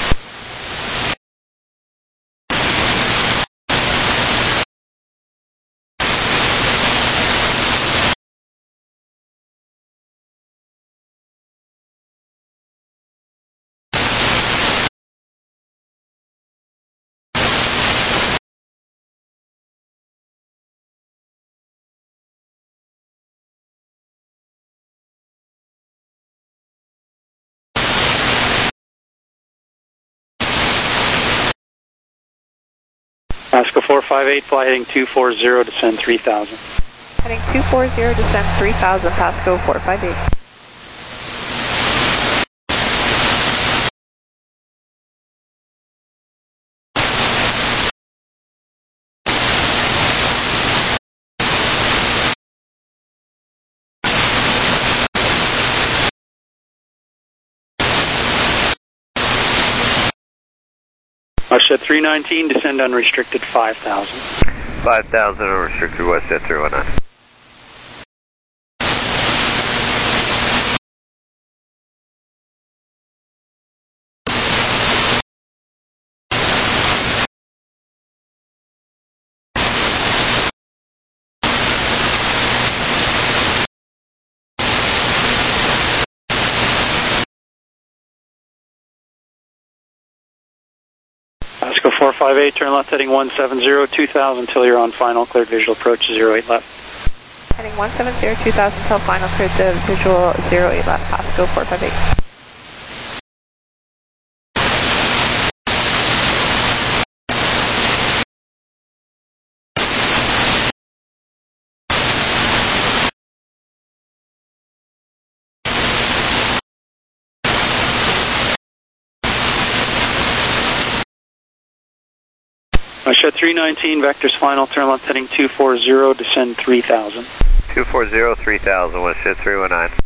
Pasco four five eight, fly heading two four zero, descend three thousand. Heading two four zero, descend three thousand, Pasco four five eight. Russia three nineteen, descend unrestricted five thousand. five thousand unrestricted West Jet three one nine. four five eight, turn left heading one seven zero, two thousand until you're on final, cleared visual approach zero eight left. Heading one seven zero, two thousand until final, cleared to visual zero eight left, Pasco four five eight. Russia three nineteen, vectors final, turn left heading two four zero, descend three thousand. two four zero, three thousand, West Jet three one nine.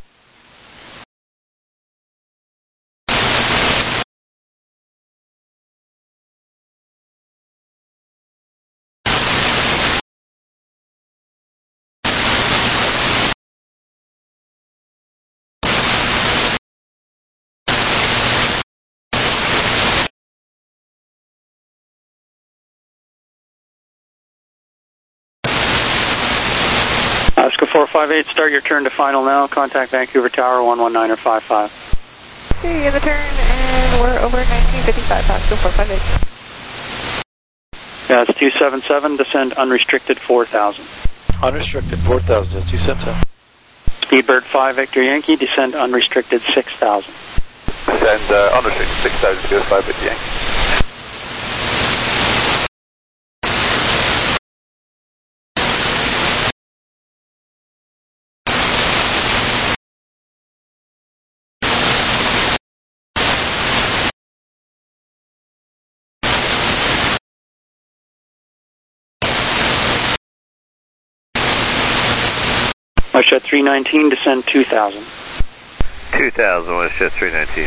Oscar four five eight, start your turn to final now. Contact Vancouver Tower one one nine or five five. Okay, in the turn, and we're over nineteen fifty-five, Pasco four five eight. Yeah, it's two seven seven, descend unrestricted four thousand. Unrestricted four thousand, that's two seven seven. Speedbird five, Victor Yankee, descend unrestricted six thousand. Descend uh, unrestricted six thousand, Speedbird five, Victor Yankee. Westjet three nineteen, descend two thousand. two thousand, Westjet three nineteen.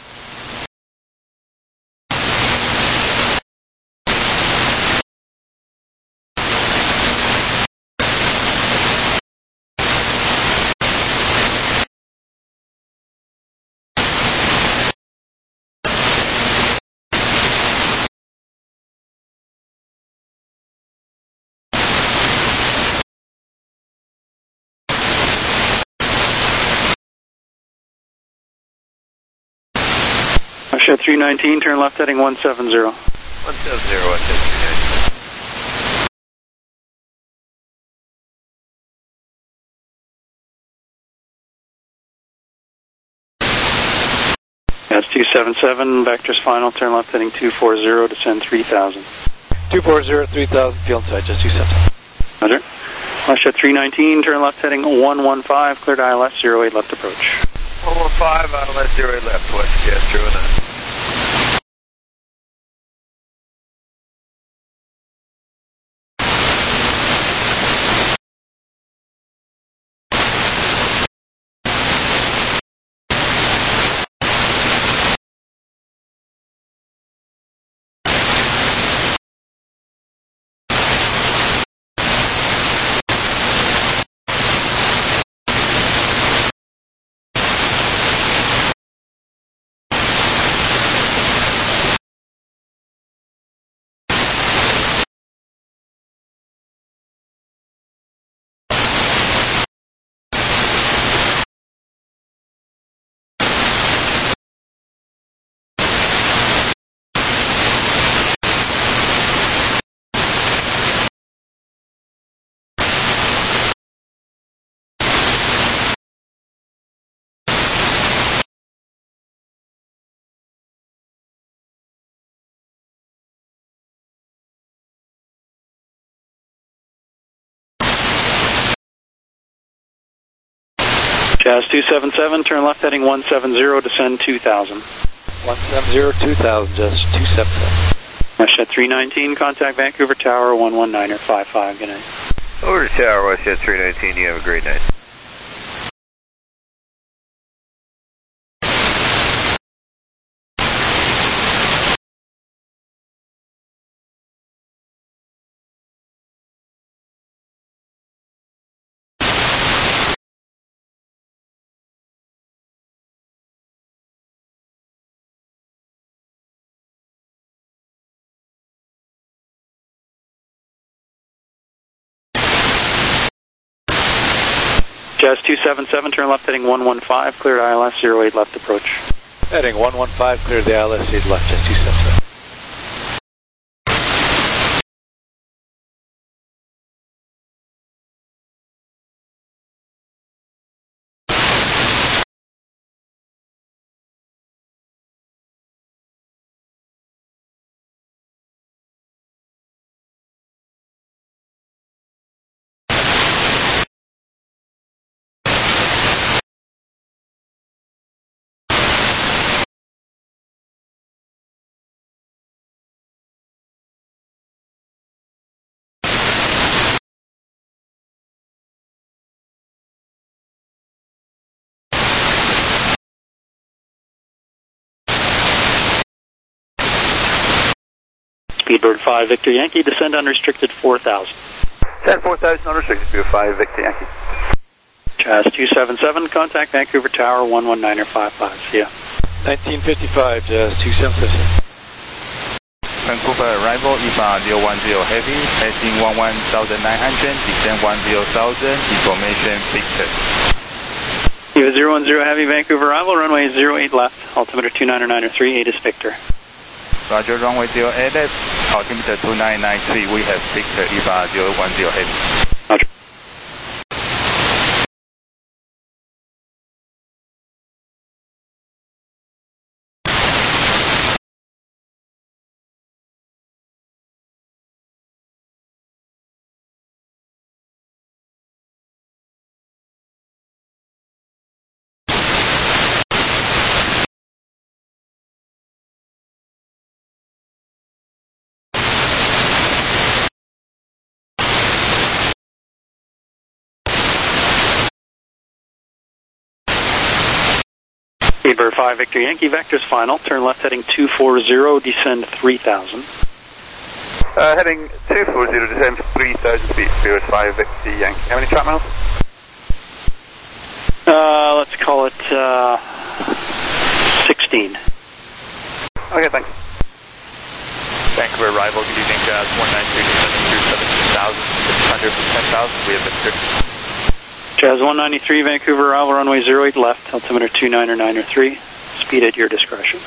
Westjet three nineteen, turn left heading one seven zero. one seven zero, Westjet three nineteen. That's two seven seven, vectors final, turn left heading two four zero, descend three thousand. two four zero, three thousand, field inside, just two seven seven. Roger. Westjet three nineteen, turn left heading one one five, cleared I L S zero eight left approach. one one five, I L S zero eight left, Westjet three one nine. Jazz two seven seven, turn left heading one seven zero, descend two thousand. one seven zero, two thousand, just two seven seven. Westjet three nineteen, contact Vancouver Tower one one nine or five five, good night. Over to Tower, Westjet three nineteen, you have a great night. Jazz two seven seven, turn left heading one one five, cleared I L S zero eight left approach. Heading one one five, clear the I L S eight left, just two seven seven. Speedbird five Victor Yankee, descend unrestricted four thousand. Descend four thousand unrestricted, Speedbird five Victor Yankee. Jazz two seven seven, contact Vancouver Tower one one nine five five. See ya. nineteen fifty-five, Jazz two seven seven. Vancouver arrival, E V A zero one zero Heavy, heading one one nine hundred, descend one zero thousand, information Victor. E V A zero one zero Heavy, Vancouver arrival, runway zero eight left, altimeter two nine nine three, eight is Victor. Roger, runway zero eight left, altimeter two nine nine three, we have Victor, E V A zero one zero Heavy. Roger. Speedbird five Victor Yankee, vectors final, turn left heading two four zero, descend three thousand. Uh, heading two four zero, descend three thousand feet, Speedbird five Victor Yankee. How many track miles? Uh, let's call it, uh, sixteen. Okay, thanks. Vancouver arrival, good evening, Jazz one nine three, descending through seventeen thousand, six hundred for ten thousand, we have Victor. Jazz one ninety-three, Vancouver arrival, runway zero eight left, altimeter two nine nine three, speed at your discretion.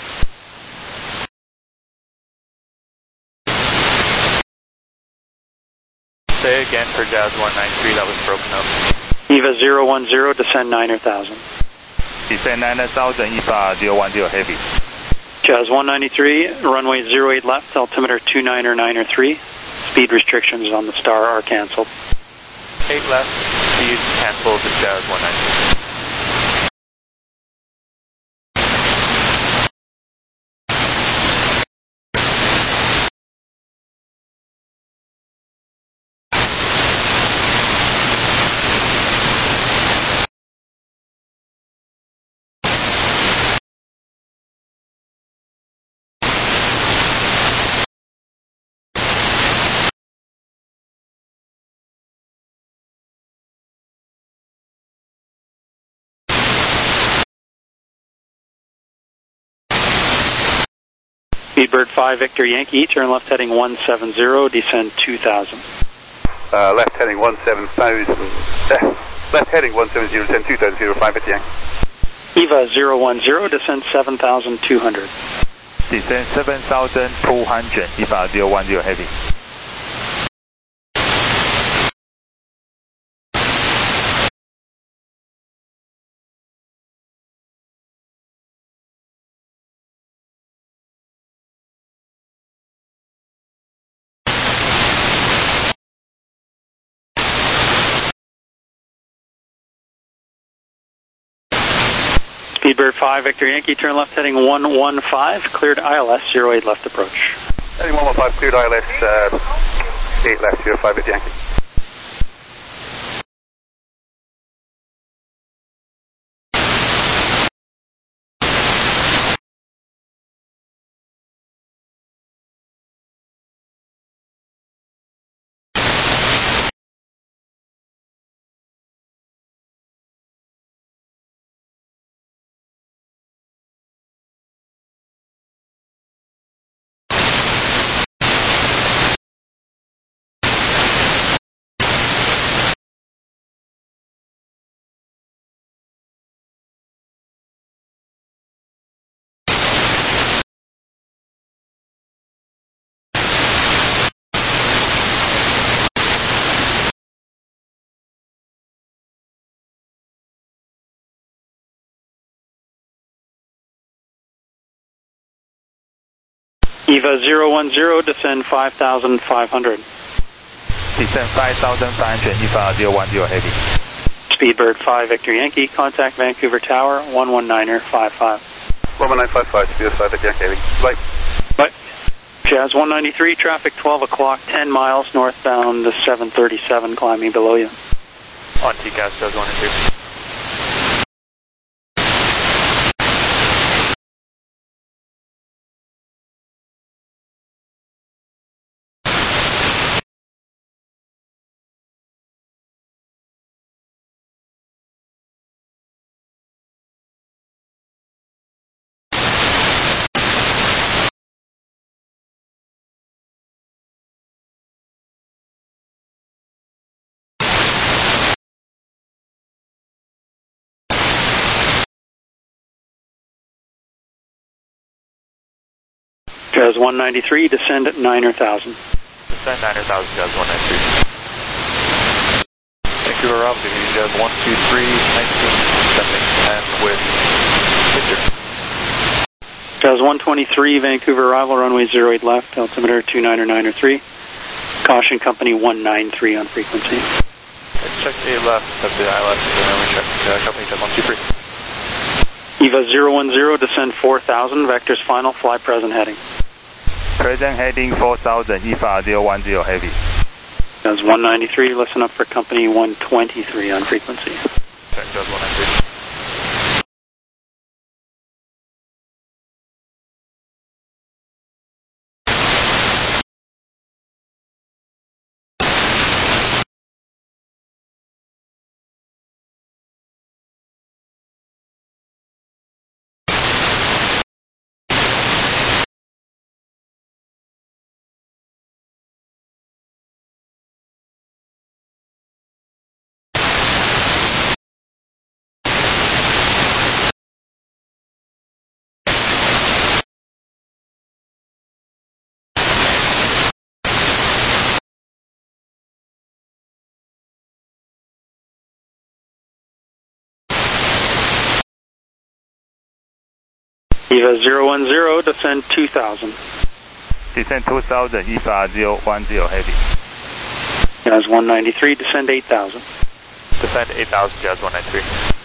Say again for Jazz one ninety-three, that was broken up. E V A zero one zero, descend nine thousand. Descend nine thousand, E V A zero one zero Heavy. Jazz one ninety-three, runway zero eight left, altimeter two nine nine three, speed restrictions on the Star are cancelled. eight left, speed cancelled to Jazz one ninety-three. Speedbird five Victor Yankee, turn left heading one seven zero, descend two thousand. Uh, left heading one seven thousand, left, left heading one seven zero, descend two thousand, zero five Victor Yankee. E V A zero one zero, descend seven thousand two hundred. Descend seven thousand two hundred, E V A zero one zero Heavy. Speedbird five Victor Yankee, turn left heading one one five, cleared I L S, zero eight left approach. Heading one one five, cleared I L S, uh, eight left, zero five Victor Yankee. E V A zero one zero, descend five thousand five hundred. Descend five thousand five hundred, E V A zero one zero Heavy. Speedbird five Victor Yankee, contact Vancouver Tower one one nine five five. one one nine five five, Speedbird five Victor Yankee. Bye. Bye. Jazz one ninety-three, traffic twelve o'clock, ten miles northbound, seven thirty-seven climbing below you. On T C A S, Jazz one ninety-three. Jazz one ninety-three, descend at niner thousand. Descend niner thousand, Jazz one ninety-three. Vancouver arrival, Jazz one two three, nineteen, descending, and with Victor. Jazz one twenty-three, Vancouver arrival, runway zero eight left, altimeter two niner niner three. Caution company one nine three on frequency. Check eight left, that's the I L S, and we check uh, company Jazz one two three. E V A zero one zero, descend four thousand, vectors final, fly present heading. Present heading four thousand, E V A zero one zero heavy. Jazz one ninety-three, listen up for company one twenty-three on frequency. Check Jazz one ninety-three. E V A zero one zero, descend two thousand. Descend two thousand, E V A zero one zero heavy. Jazz one ninety-three, descend eight thousand. Descend eight thousand, Jazz one ninety-three.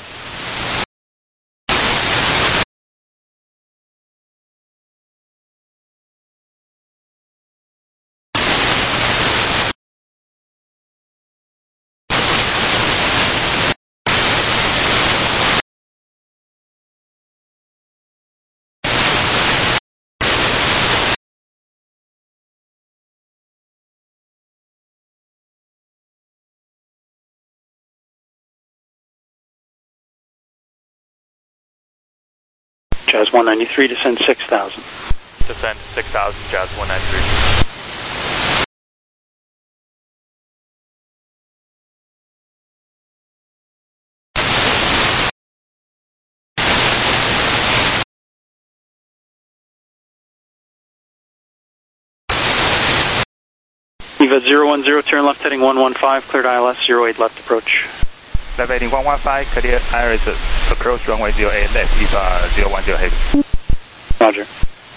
Jazz one ninety-three, descend six thousand. Descend six thousand, Jazz one ninety-three. E V A zero one zero, turn left heading one one five, cleared I L S zero eight left approach. Left heading one one five, clear I L S, approach runway zero eight left, E V A zero one zero heavy. Roger.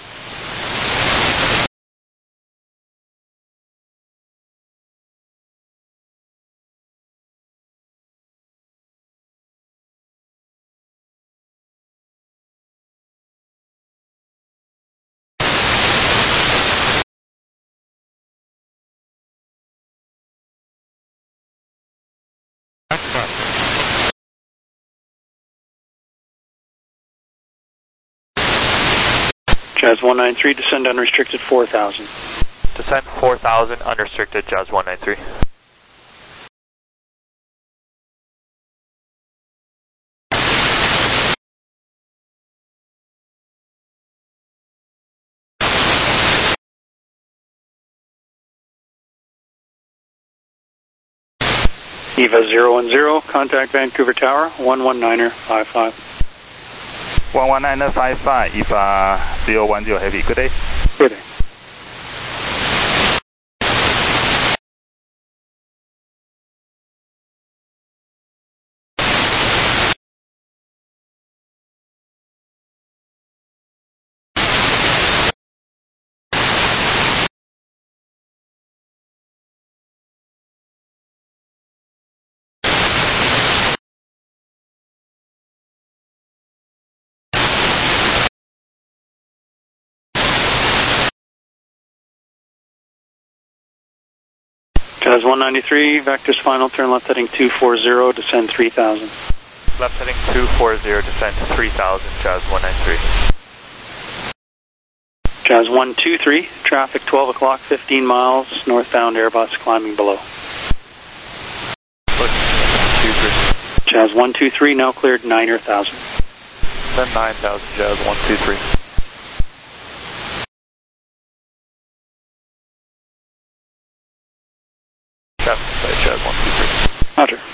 Jazz one ninety-three, descend unrestricted four thousand. Descend four thousand, unrestricted, Jazz one ninety-three. E V A zero one zero, contact Vancouver Tower, one one niner five five. one one niner five five, E V A zero one zero heavy. Good day. Good day. Jazz one ninety-three, vectors final, turn left heading two forty, descend three thousand. Left heading two forty, descend three thousand, Jazz one ninety-three. Jazz one two three, traffic twelve o'clock, fifteen miles, northbound Airbus climbing below. two three. Jazz one two three, now cleared niner thousand. Then nine thousand, Jazz one two three. Jazz one two three. Roger.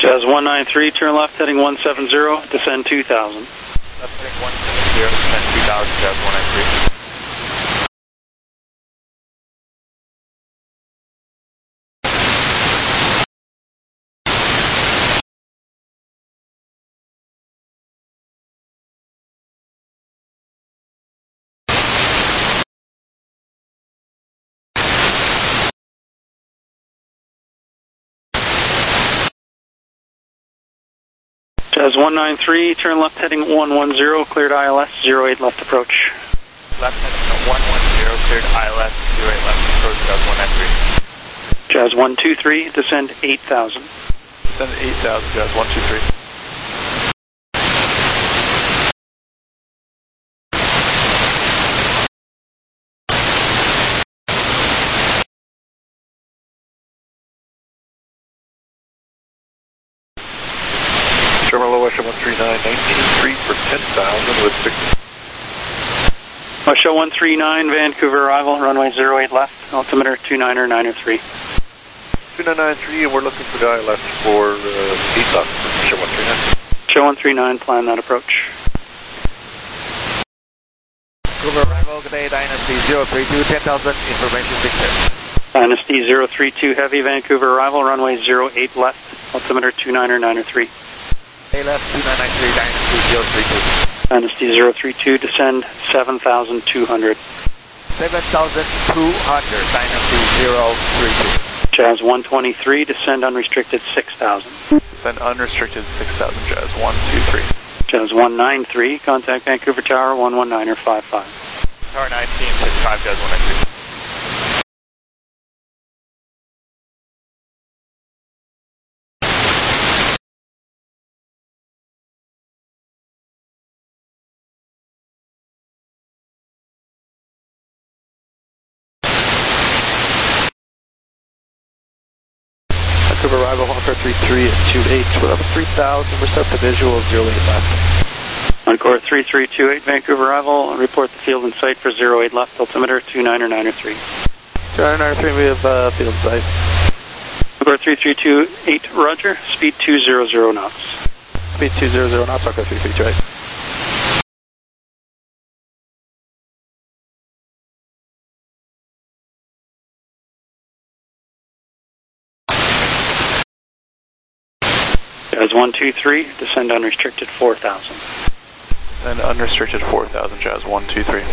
Jazz one nine three, turn left heading one seven zero, descend two thousand. Left heading one seven zero, descend two thousand, Jazz one nine three. Jazz one nine three, turn left heading one one zero, cleared I L S, zero eight left approach. Left heading one one zero, cleared I L S, zero eight left approach, Jazz one nine three. Jazz one two three, descend eight thousand. Descend eight thousand, Jazz one two three. Terminal West one three nine, nineteen three for ten thousand with six. West one three nine, Vancouver arrival, runway zero eight left, altimeter two niner niner three. two nine nine three, and we're looking for the I L S for uh, eight left, show one three nine. Show one three nine, plan that approach. Vancouver arrival, good day, Dynasty zero three two, ten thousand, information Victor. Dynasty zero three two, heavy, Vancouver arrival, runway zero eight left, altimeter two niner niner three. A left, two nine nine three, Dynasty zero three two. Dynasty zero three two, descend seven thousand two hundred. seven thousand two hundred, Dynasty zero three two. Jazz one twenty-three, descend unrestricted six thousand. Descend unrestricted six thousand, Jazz one two three. Jazz one nine three, contact Vancouver Tower one one niner five five. Tower nineteen, six five, Jazz one nine three. Vancouver arrival, Encore three three at two eight, we're up three thousand, we're set to visual, zero eight left. Encore three three two eight, Vancouver arrival, report the field in sight for zero eight left, altimeter two niner niner three. two niner niner three, we have uh, field in sight. Encore three three two eight, roger, speed two hundred knots. Speed two hundred knots, Encore three three two eight. Jazz one two three, descend unrestricted four thousand. Descend unrestricted four thousand, Jazz one two three.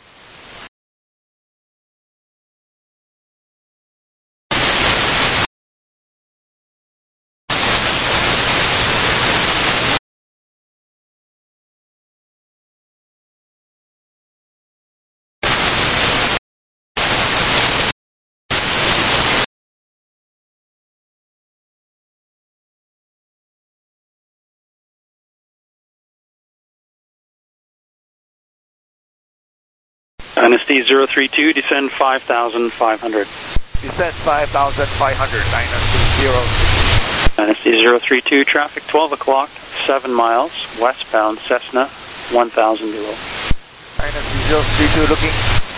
Dynasty zero three two, descend five thousand five hundred. Descend five thousand five hundred, Dynasty zero three two. Dynasty zero three two, traffic twelve o'clock, seven miles, westbound Cessna, one thousand below. Dynasty zero three two looking.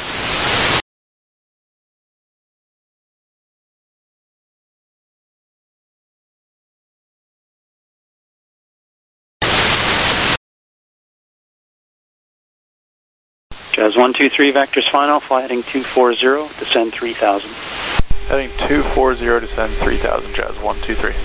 Jazz one two three, vectors final, fly heading two four zero, descend three thousand. Heading two four zero, descend three thousand, Jazz one two three.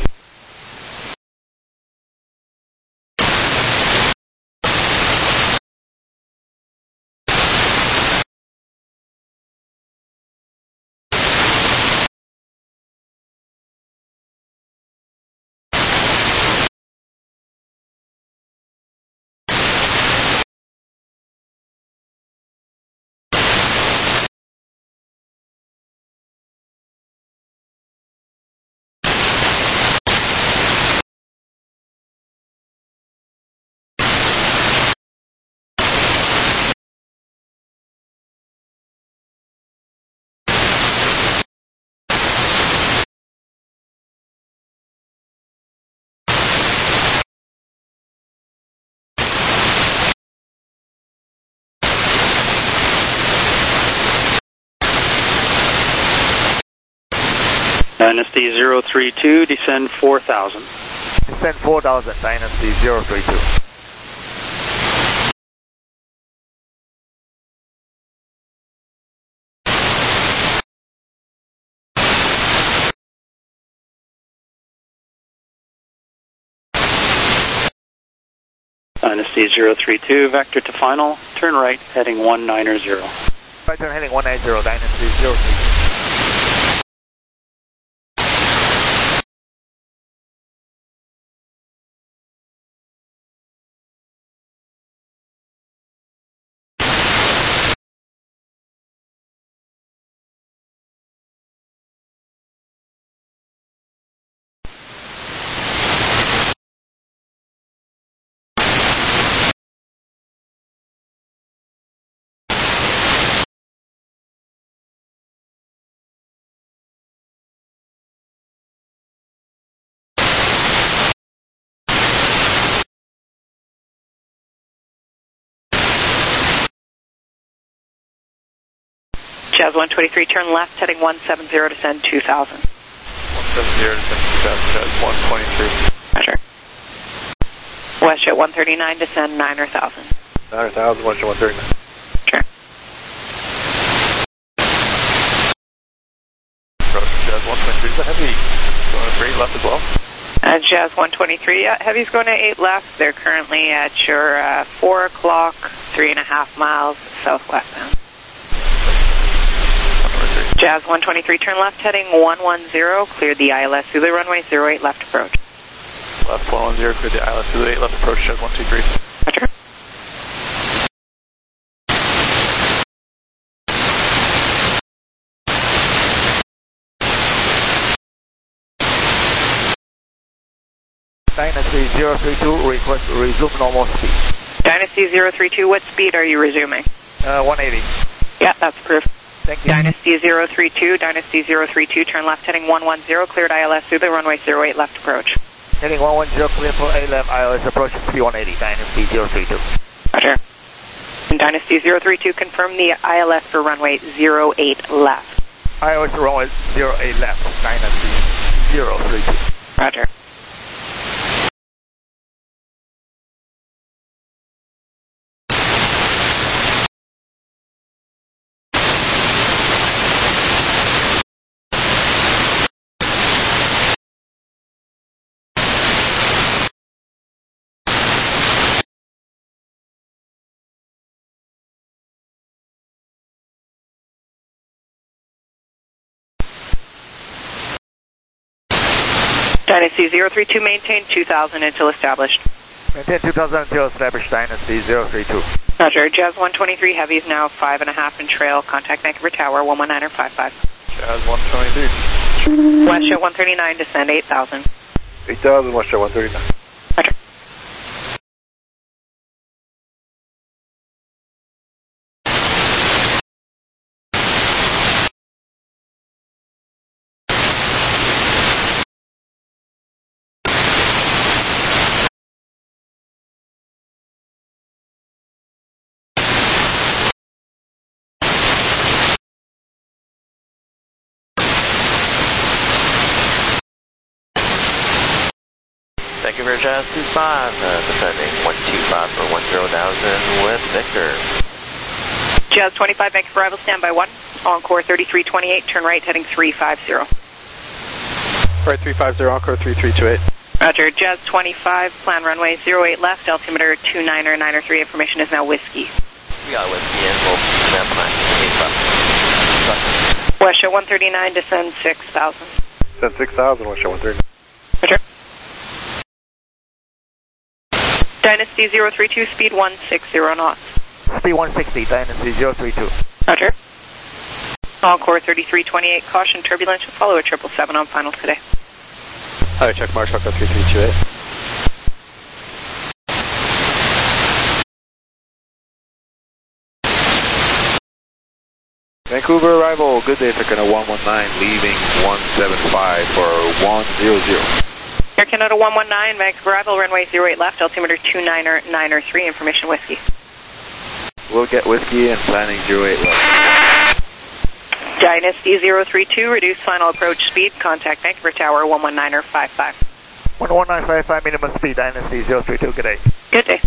Dynasty zero three two, descend four thousand. descend four thousand, Dynasty zero three two. Dynasty zero three two, vector to final, turn right, heading one nine zero. Right turn heading one nine zero, Dynasty zero three two. Jazz one twenty-three, turn left, heading one seven zero, descend two thousand. one seven zero, descend two thousand, Jazz one twenty-three. Roger. Westjet one thirty-nine, descend niner thousand. niner thousand, Westjet one thirty-nine. Sure. Approach Jazz one twenty-three, is that heavy going to eight left as well? Uh, Jazz one twenty-three, yeah, heavy's going to eight left. They're currently at your uh, four o'clock, three and a half miles southwest bound. Jazz one twenty-three, turn left, heading one one zero, clear the I L S Zulu runway zero eight left approach. Left one one zero, clear the I L S Zulu eight left approach, Jazz one two three. Roger. Dynasty zero three two, request resume normal speed. Dynasty zero three two, what speed are you resuming? Uh, one eighty. Yeah, that's approved. Thank you. Dynasty zero three two, Dynasty zero three two, turn left heading one one zero, cleared I L S Zulu, runway zero eight left approach. Heading one one zero, clear for A left, I L S approach three one eighty, Dynasty zero three two. Roger. And Dynasty zero three two, confirm the I L S for runway zero eight left. I L S runway zero eight left, Dynasty zero three two. Roger. Dynasty zero three two, maintain two thousand until established. Maintain two thousand until established, Dynasty zero three two. Roger. Jazz one twenty-three, heavy is now five and a half in trail. Contact Vancouver Tower, one one nine five five. Jazz one twenty-three. Westjet one thirty-nine, descend eight thousand. eight thousand, Westjet one thirty-nine. Roger. Vancouver Jazz two five, uh, descending one two five for one zero thousand with Victor. Jazz twenty-five, Vancouver arrival, standby one. Encore thirty-three twenty-eight, turn right heading three five zero. Right three five zero, Encore three three two eight. Roger. Jazz twenty-five, plan runway zero eight left, altimeter two nine nine three, information is now whiskey. We got whiskey in, we'll snap nine eight five. Westjet one thirty-nine, descend six thousand. Descend six thousand, Westjet one thirty-nine. Roger. Dynasty zero three two, speed one sixty knots. Speed one sixty, Dynasty zero three two. Roger. Encore thirty-three twenty-eight, caution turbulence, follow a triple seven on final today. Hi, check March, Echo three three two eight. Vancouver arrival, good day for Canada one one nine, leaving one seven five for one zero zero. Air Canada one one nine, Vancouver arrival, runway zero eight left, altimeter two nine nine three, information whiskey. We'll get whiskey and planning zero eight left. Dynasty zero three two, reduce final approach speed, contact Vancouver Tower one one nine five five. one one nine five five minimum speed, Dynasty zero three two, good day. Good day.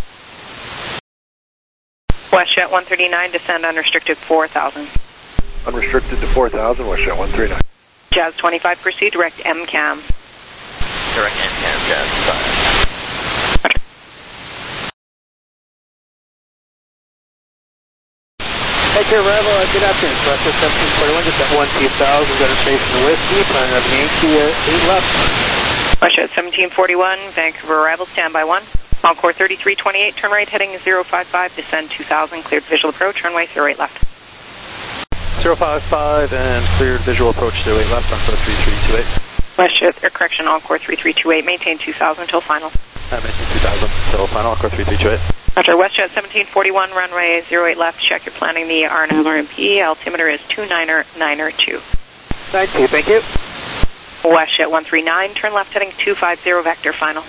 WestJet one thirty-nine, descend unrestricted four thousand. Unrestricted to four thousand, WestJet one thirty-nine. Jazz twenty-five, proceed, direct M CAM. Direct M CAM, Jazz five. Take care, Bravo. Uh, good afternoon. Southwest seventeen forty-one, just at one two thousand, got a station Whiskey, planning on Yankee, uh, eight left. WestJet seventeen forty-one, Vancouver arrival, standby one. Encore thirty-three twenty-eight, turn right heading zero five five, descend two thousand, cleared visual approach, runway zero eight left. zero five five and cleared visual approach zero eight left, Encore three three two eight. WestJet, or correction, Encore three three two eight, maintain two thousand until final. I maintain two thousand until final, Encore three three two eight. After WestJet seventeen forty-one, runway zero eight left, check you're planning the R N A V R M P, altimeter is two niner niner two. nine two, thank you. WestJet one three nine, turn left heading two five zero, vector final.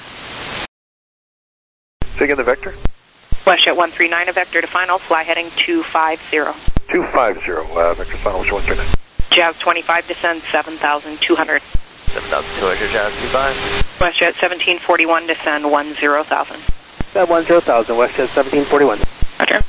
Say again the vector? WestJet one three nine, a vector to final, fly heading two five zero. two five zero, uh, vector final, WestJet one three nine. Jazz twenty-five, descend seven thousand two hundred. seven thousand two hundred, Jazz two five. WestJet seventeen forty-one, descend one zero thousand. That one zero thousand, WestJet seventeen forty-one. Roger.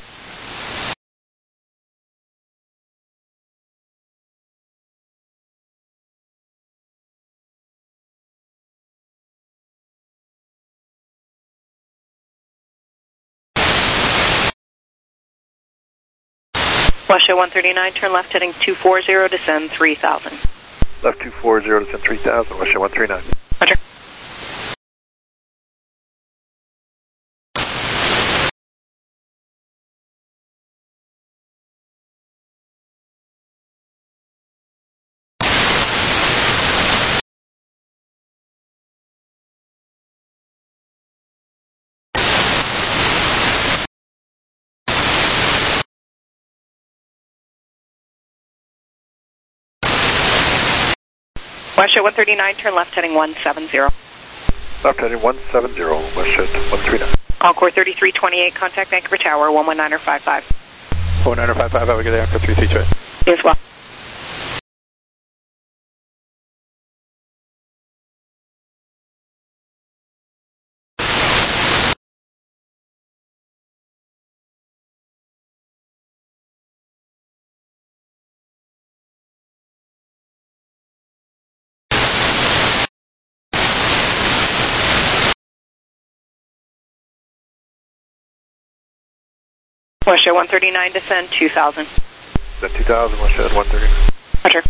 WestJet one thirty-nine, turn left heading two four zero, descend three thousand. Left two four zero, descend three thousand, WestJet one three nine. Roger. WestJet one thirty-nine, turn left heading one seven zero. Left heading one seven zero, WestJet one three nine. Encore thirty-three twenty-eight, contact Vancouver Tower, one one niner five five. one one niner five five, have a good day, Encore three three two eight. You as well. WestJet one thirty-nine, descend two thousand. Descend two thousand, WestJet one thirty-nine. Roger.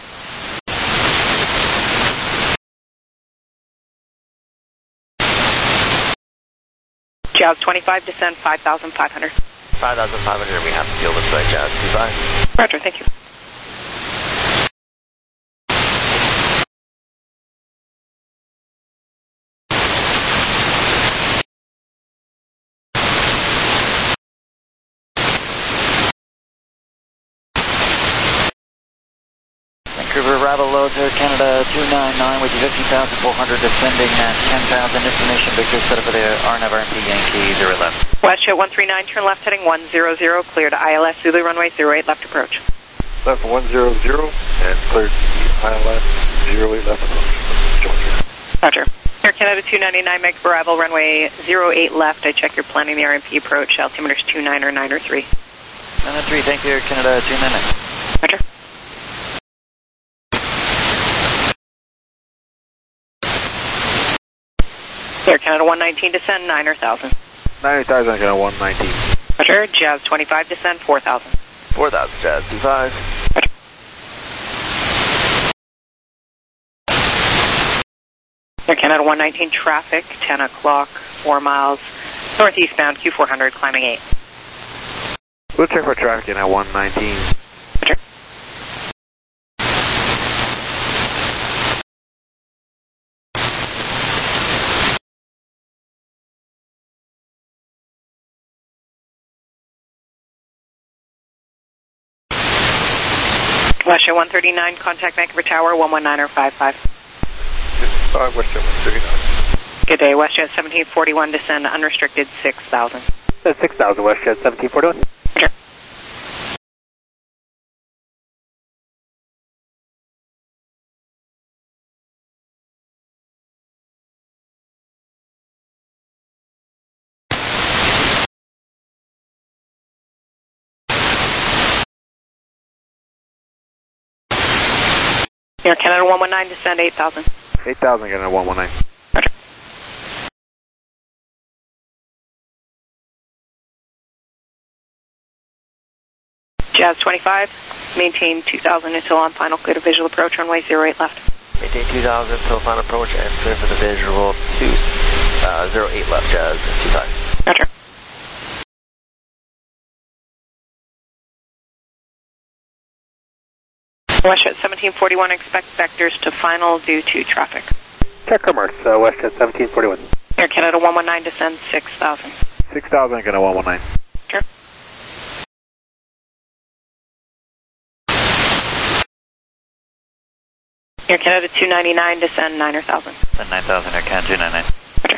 Jazz twenty-five, descend five thousand five hundred. five thousand five hundred, we have to deal with site, Jazz two five. Roger, thank you. Vancouver arrival loads Air Canada two nine nine with fifty thousand four hundred descending at ten thousand. Information Victor set up for the R N A V R M P Yankee zero left. WestJet one three nine, turn left heading one zero zero, cleared I L S Zulu runway zero eight left approach. Left one zero zero and cleared I L S zero eight left approach. Roger. Air Canada two ninety-nine, make arrival runway zero eight left. I check you're planning the R M P approach. Altimeter is two niner niner three. nine three, thank you, Air Canada two ninety-nine. Roger. Air Canada one nineteen, descend niner thousand. ninety thousand, Air Canada one nineteen. Roger. Jazz twenty-five, descend four thousand. four thousand, Jazz two five. Roger. Air Canada one nineteen, traffic, ten o'clock, four miles, northeastbound, Q four hundred, climbing eight. We'll check for traffic in at one nineteen. Roger. WestJet one thirty-nine, contact Vancouver Tower, one one niner five five. Uh, WestJet one thirty-nine. Good day, WestJet seventeen forty-one, descend unrestricted six thousand. That's six thousand, WestJet seventeen forty-one. Roger. Air Canada one one nine, descend eight thousand. eight thousand, Canada one one nine. Roger. Jazz twenty-five, maintain two thousand until on final clear to visual approach, runway zero eight left. Maintain two thousand until final approach and clear for the visual two, uh, zero eight left, Jazz two five. Roger. WestJet seventeen forty-one, expect vectors to final due to traffic. Check commerce, uh, WestJet seventeen forty-one. Air Canada one one nine, descend six thousand. six thousand, Canada one one nine. Sure. Air Canada two ninety-nine, descend nine thousand. Descend nine thousand, Air Canada two ninety-nine. Roger.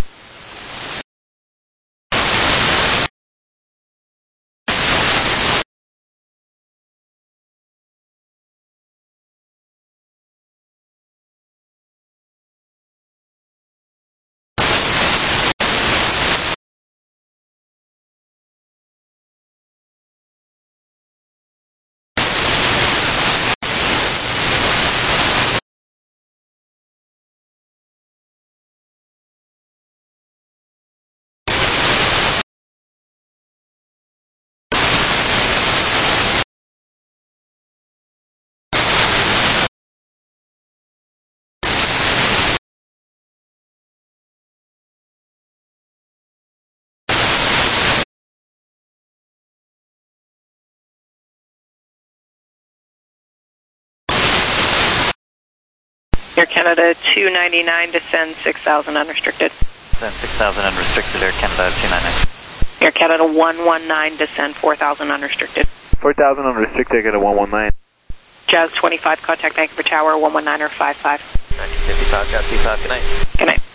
Air Canada two ninety-nine, descend six thousand unrestricted. Descend six thousand unrestricted, Air Canada two ninety-nine. Air Canada one one nine, descend four thousand unrestricted. four thousand unrestricted, Canada one one nine. Jazz twenty-five, contact Vancouver Tower one one nine or five five. nineteen fifty-five, Jazz two five, good night. Good night.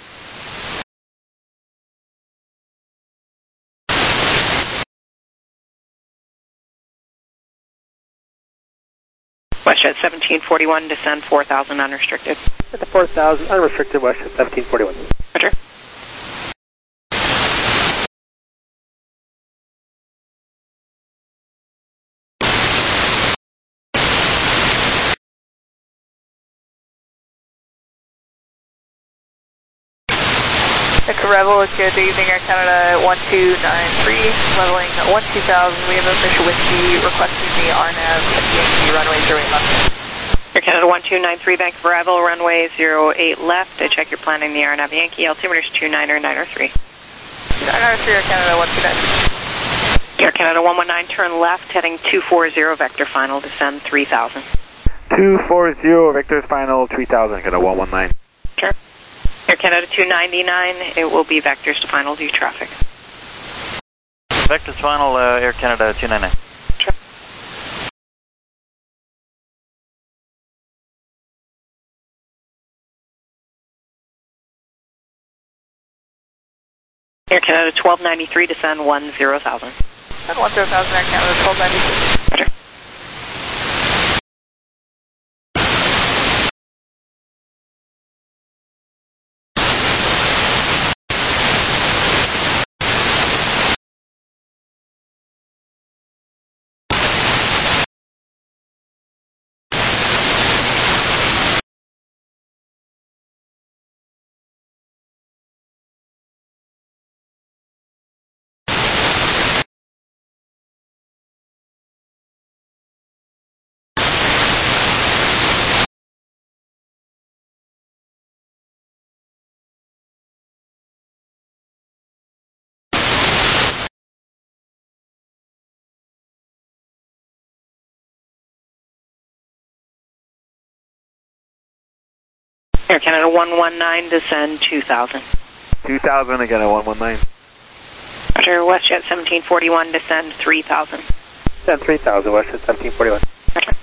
WestJet seventeen forty-one, descend four thousand unrestricted. At the four thousand unrestricted, WestJet seventeen forty-one. Roger. Rebel, good evening, Air Canada one two nine three, leveling one two thousand, we have official whiskey requesting the R N A V at Yankee runway zero eight left. Air Canada one two nine three, Vancouver arrival, runway zero eight left. I check your planning, the R N A V Yankee, altimeter is two niner niner three. nine niner three, Air Canada one two nine three. Air Canada one one nine, turn left, heading two four zero, vector final, descend three thousand. two four zero, vectors final, three thousand, Canada one one nine. Sure. Air Canada two ninety-nine, it will be vectors to final due traffic. Vectors final, uh, Air Canada two ninety-nine. Sure. Air Canada twelve ninety-three, descend one zero thousand. Descend one zero thousand, Air Canada twelve ninety-three. Roger. Air Canada one one nine, descend two thousand. two thousand, again at one one nine. Roger, WestJet seventeen forty-one, descend three thousand. Descend three thousand, WestJet seventeen forty-one. Roger.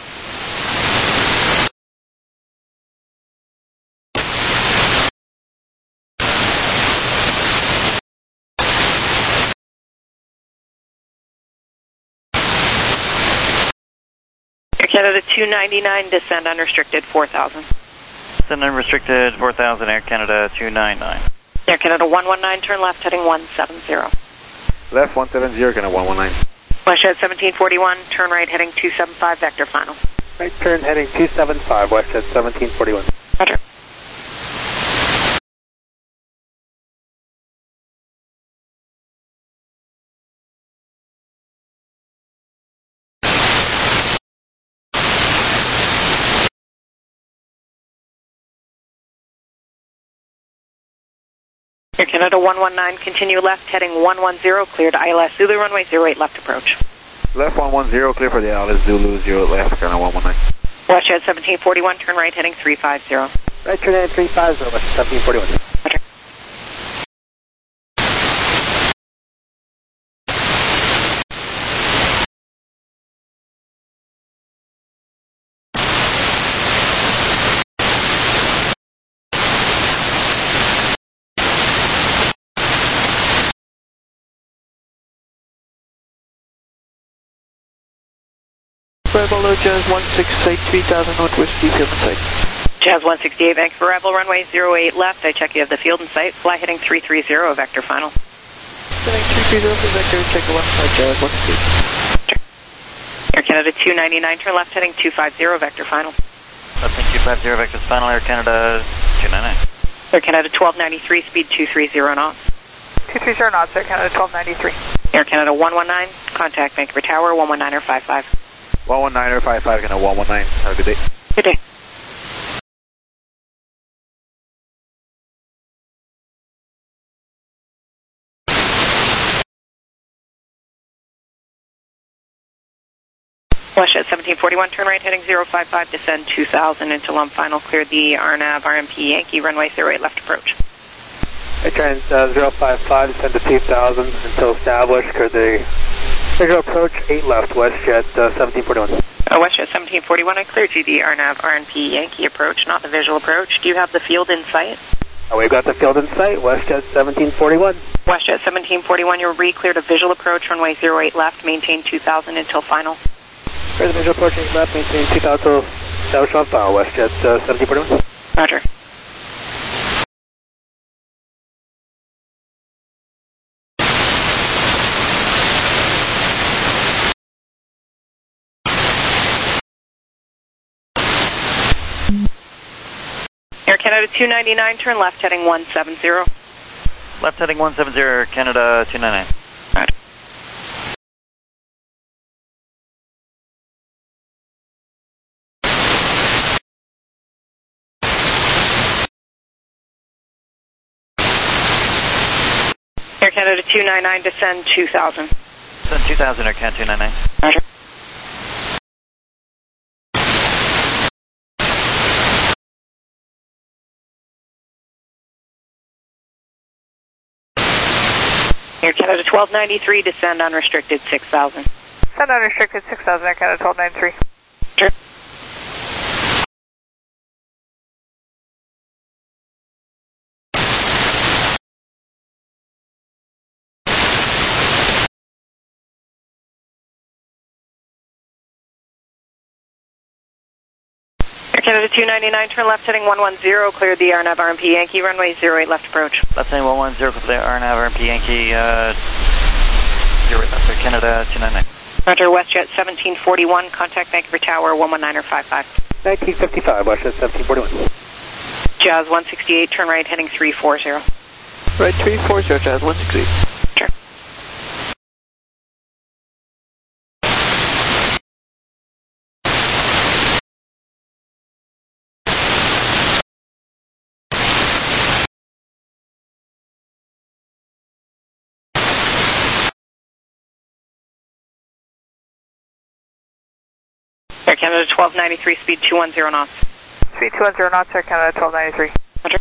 Air Canada two ninety-nine, descend unrestricted four thousand. Descend unrestricted four thousand, Air Canada two ninety-nine. Air Canada one one nine, turn left, heading one seven zero. Left one seven zero, Canada one one nine. WestJet seventeen forty-one, turn right, heading two seven five, vector final. Right turn heading two seven five, west at seventeen forty-one. Roger. Air Canada one one nine, continue left, heading one one zero, cleared I L S Zulu runway zero eight left approach. Left one one zero, clear for the I L S Zulu zero eight left, Canada one one nine. Westjet seventeen forty-one, turn right heading three five zero. Right turn heading three five zero, west seventeen forty-one. Roger. Rebel low Jazz one six eight, three thousand northwest, field in sight. Jazz one sixty-eight, Vancouver Rebel, runway zero eight left. I check you have the field in sight. Fly heading three three zero, vector final. Heading three three zero for vector, check the left side, Jazz one sixty-eight. Air Canada two ninety-nine, turn left heading two five zero, vector final. Left heading two five zero, vector final, Air Canada two ninety-nine. Air Canada twelve ninety-three, speed two three zero knots. two three zero knots, Air Canada twelve ninety-three. Air Canada one one nine, contact Vancouver Tower, one one nine or five five. one one nine or five five, Canada one one nine. Have a good day. Good day. Westjet seventeen forty-one, turn right heading zero five five, descend two thousand into Lum final, cleared the R N A V R M P Yankee, runway zero eight left approach. Right turn uh, zero five five, descend to two thousand until established, cleared the visual approach eight left, Westjet uh, seventeen forty-one. Uh, Westjet seventeen forty-one, I cleared you the R N A V R M P Yankee approach, not the visual approach. Do you have the field in sight? Oh, we've got the field in sight, Westjet seventeen forty-one. Westjet seventeen forty-one, you're re-cleared a visual approach, runway zero eight left, maintain two thousand until final. Clear the visual approach eight left, maintain two thousand until established on file, Westjet uh, seventeen forty-one. Roger. Air Canada two ninety-nine, turn left heading one seven zero. Left heading one seven zero, Canada two ninety-nine. Roger. Air Canada two ninety-nine, descend two thousand. Descend two thousand, Air Canada two ninety-nine. Roger. Air Canada twelve ninety-three, descend unrestricted six thousand. Descend unrestricted six thousand, Air Canada twelve ninety-three. Sure. Air Canada two ninety-nine, turn left heading one one zero, clear the R N A V R M P Yankee, runway zero eight left approach. Left heading one one zero for the R N A V R M P Yankee, uh, zero eight left for Canada two ninety-nine. Roger, Westjet seventeen forty-one, contact Vancouver Tower, one one nine or five five. nineteen fifty-five, Westjet seventeen forty-one. Jazz one sixty-eight, turn right heading three four zero. Right three four zero, Jazz one sixty-eight. Sure. Air Canada twelve ninety-three, speed two one zero knots. Speed two one zero knots, Air Canada twelve ninety-three. Roger.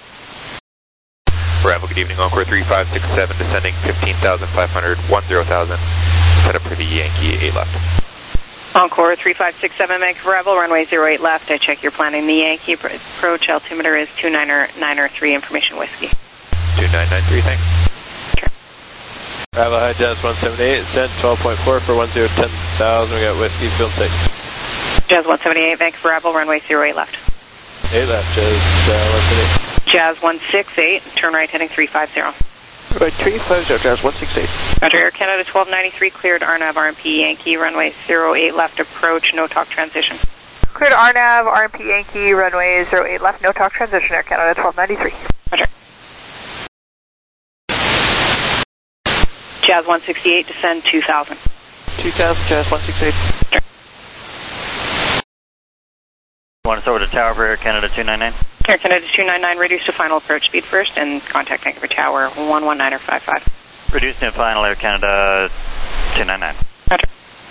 Bravo, good evening, Encore three five six seven, descending fifteen thousand five hundred, ten thousand, set up for the Yankee eight left. Encore three five six seven, Vancouver Rebel, runway zero eight left. I check you're planning the Yankee approach. Altimeter is two nine nine three, information whiskey. two nine nine three, thanks. Sure. Bravo, high Jazz one seventy-eight, send twelve point four for one zero ten thousand, we got whiskey, field six. Jazz one seventy-eight, Vancouver Rebel, runway zero eight left. eight left, Jazz uh, one seventy-eight. Jazz one sixty-eight, turn right heading three five zero. Right three five zero, Jazz one sixty-eight. Roger, Air Canada twelve ninety-three, cleared R N A V R M P Yankee, runway zero eight left approach, no talk transition. Clear to R NAV, R M P Yankee, runway zero eight left, no talk, transition Air Canada twelve ninety-three. Roger. Jazz one sixty-eight, descend two thousand. two thousand, Jazz one sixty-eight. Sure. Want us over to tower for Air Canada two ninety-nine? Air Canada two ninety-nine, reduce to final approach speed first, and contact Vancouver Tower one one nine or five five. Reduce to final Air Canada two ninety-nine. Roger.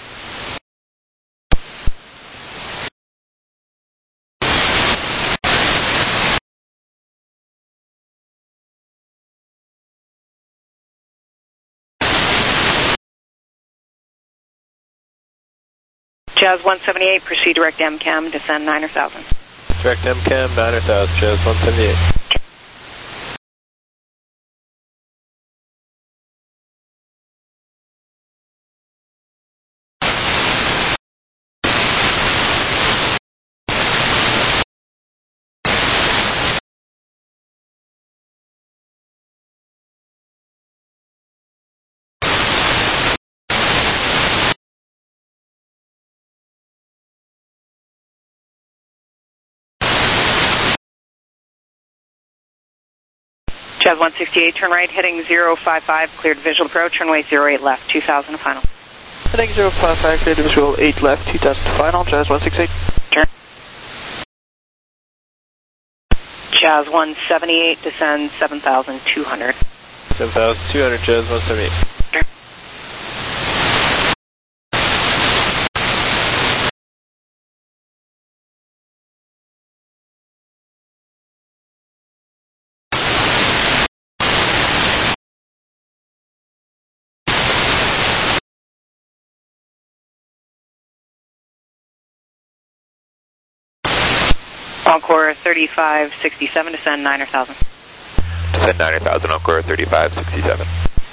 Jazz one seventy-eight, proceed direct M CAM, descend niner thousand. Direct M CAM, niner thousand, Jazz one seventy-eight. Jazz one sixty-eight, turn right, heading zero five five, cleared visual approach, runway zero eight left, two thousand final. Heading zero five five, cleared visual eight left, two thousand final, Jazz one sixty-eight. Turn. Jazz one seventy-eight, descend seven thousand two hundred. seven thousand two hundred, Jazz one seventy-eight. Turn. Encore thirty-five sixty-seven, descend niner thousand. Descend niner thousand, Encore thirty-five sixty-seven.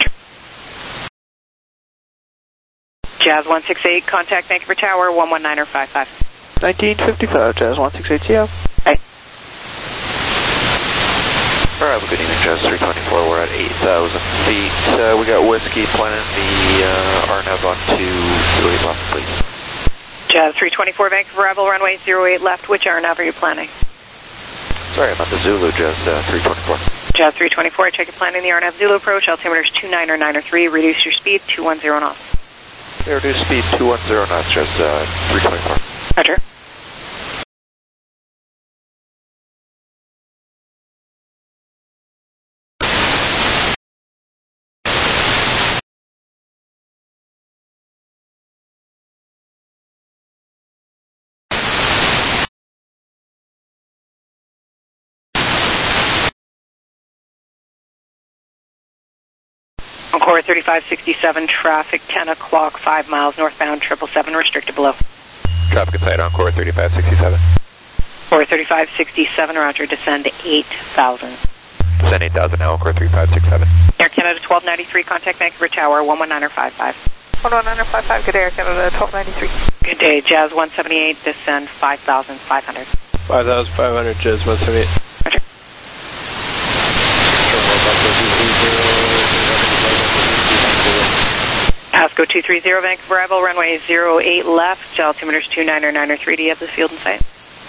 Jazz one sixty-eight, contact Vancouver Tower one one nine or five five. nineteen fifty-five, Jazz one sixty-eight, C L. Hey. Alright, well, good evening, Jazz three twenty-four, we're at eight thousand feet. Uh, we got Whiskey planning the uh, R NAV on to zero eight left, please. Jazz three twenty-four, Vancouver arrival, runway zero eight left. Which R NAV are you planning? Sorry, I'm at the Zulu, Jazz uh, three twenty-four. Jazz three twenty-four, I check your planning the R NAV Zulu approach, altimeter is two niner niner three, reduce your speed, two one zero knots. Yeah, reduce speed, two one zero knots, Jazz uh, three twenty-four. Roger. Encore thirty-five sixty-seven, traffic ten o'clock, five miles northbound, triple seven, restricted below. Traffic inside Encore thirty-five sixty-seven. Encore thirty-five sixty-seven, roger, descend eight thousand. Descend eight thousand now, Encore thirty-five sixty-seven. Air Canada twelve ninety-three, contact Vancouver Tower one one nine or five five. one one nine or five five, good day, Air Canada twelve ninety-three. Good day, Jazz one seventy-eight, descend five thousand five hundred. five thousand five hundred, Jazz one seventy-eight. Roger. ASCO two thirty, Vancouver arrival, runway zero eight left, altimeter is two niner niner three, do you have the field in sight?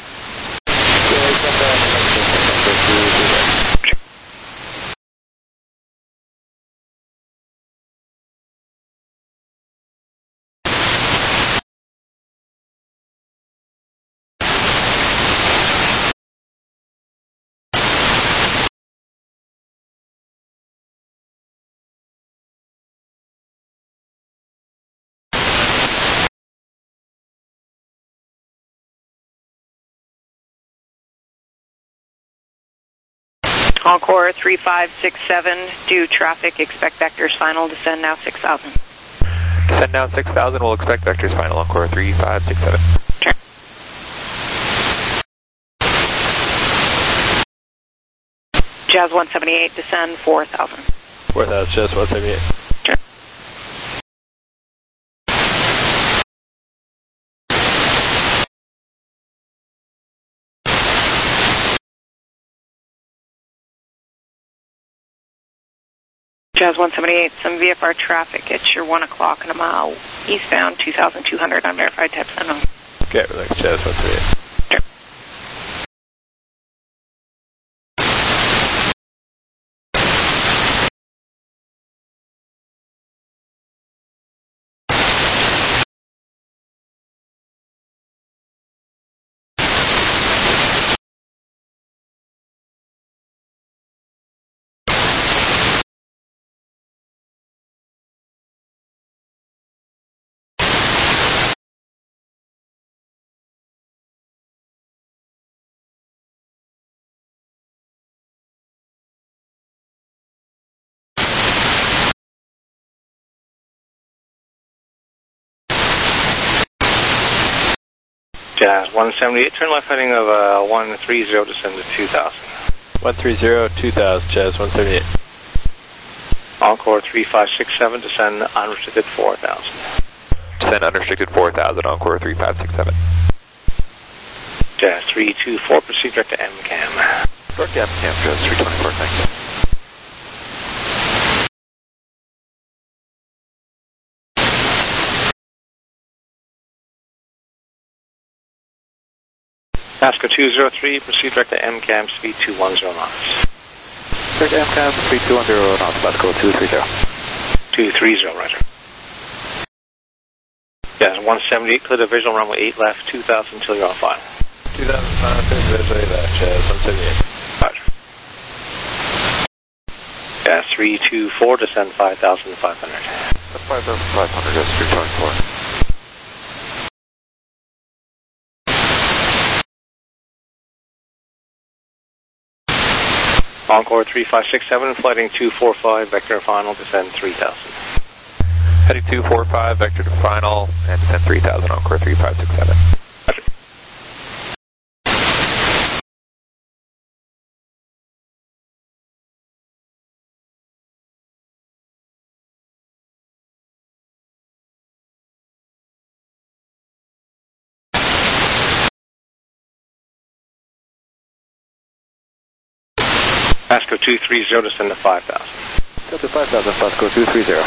Encore three five six seven, due traffic, expect vectors final, descend now six thousand. Descend now six thousand, we'll expect vectors final, Encore three five six seven. Sure. Jazz one seventy-eight, descend four thousand. four thousand, Jazz one seventy-eight. Sure. Jazz one seventy-eight, some V F R traffic at your one o'clock and a mile eastbound, two thousand two hundred, unverified type unknown. Okay, relax, Jazz one three eight. Jazz one seventy-eight, turn left heading of uh, one three zero, descend to two thousand. one three zero, two thousand, Jazz one seventy-eight. Encore three five six seven, descend unrestricted four thousand. Descend unrestricted four thousand, Encore three five six seven. Jazz three two four, proceed direct to M CAM. Direct to M CAM, Jazz three twenty-four, thank you. Pasco two zero three, proceed direct to M CAM, speed two one zero knots. Direct to M CAM, speed two one zero knots, Pasco two three zero. two three zero, roger. Jazz one seventy-eight, clear the visual runway eight left, two thousand until you're on file. two thousand five hundred, visual eight left, Jazz one seventy-eight. Roger. Jazz three two four, descend five thousand five hundred. five thousand five hundred, Jazz three twenty-four. Encore three five six seven, flighting two four five, vector final, descend three thousand. Heading two four five, vector to final, and descend three thousand, Encore three five six seven. Roger. Pasco two three zero, descend to five thousand. Go to five thousand, Pasco two three zero.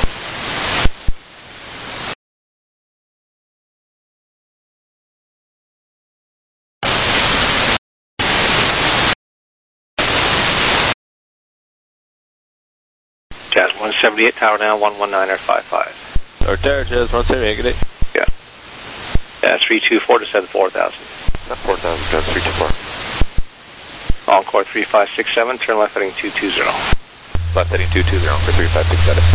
Jazz one seventy-eight, tower now one one nine five five. Or there, Jazz one seventy-eight, good day. Yeah. Jazz three two four, descend four thousand. four thousand, Jazz three two four. Encore three five six seven, turn left heading two two zero. Left heading two two zero for three five six seven.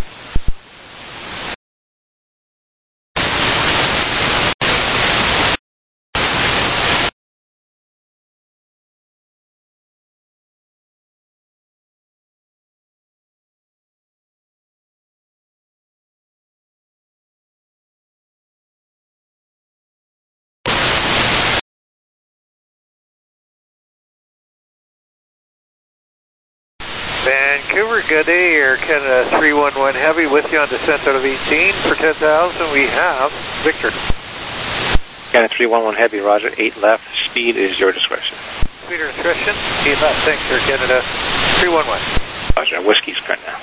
Vancouver, good day, Air Canada three one one Heavy with you on descent out of eighteen. For ten thousand, we have Victor. Canada three one one Heavy, roger, eight left, speed is your discretion. Speed or discretion, eight left, thanks, Air Canada three one one. Roger, whiskey's current now.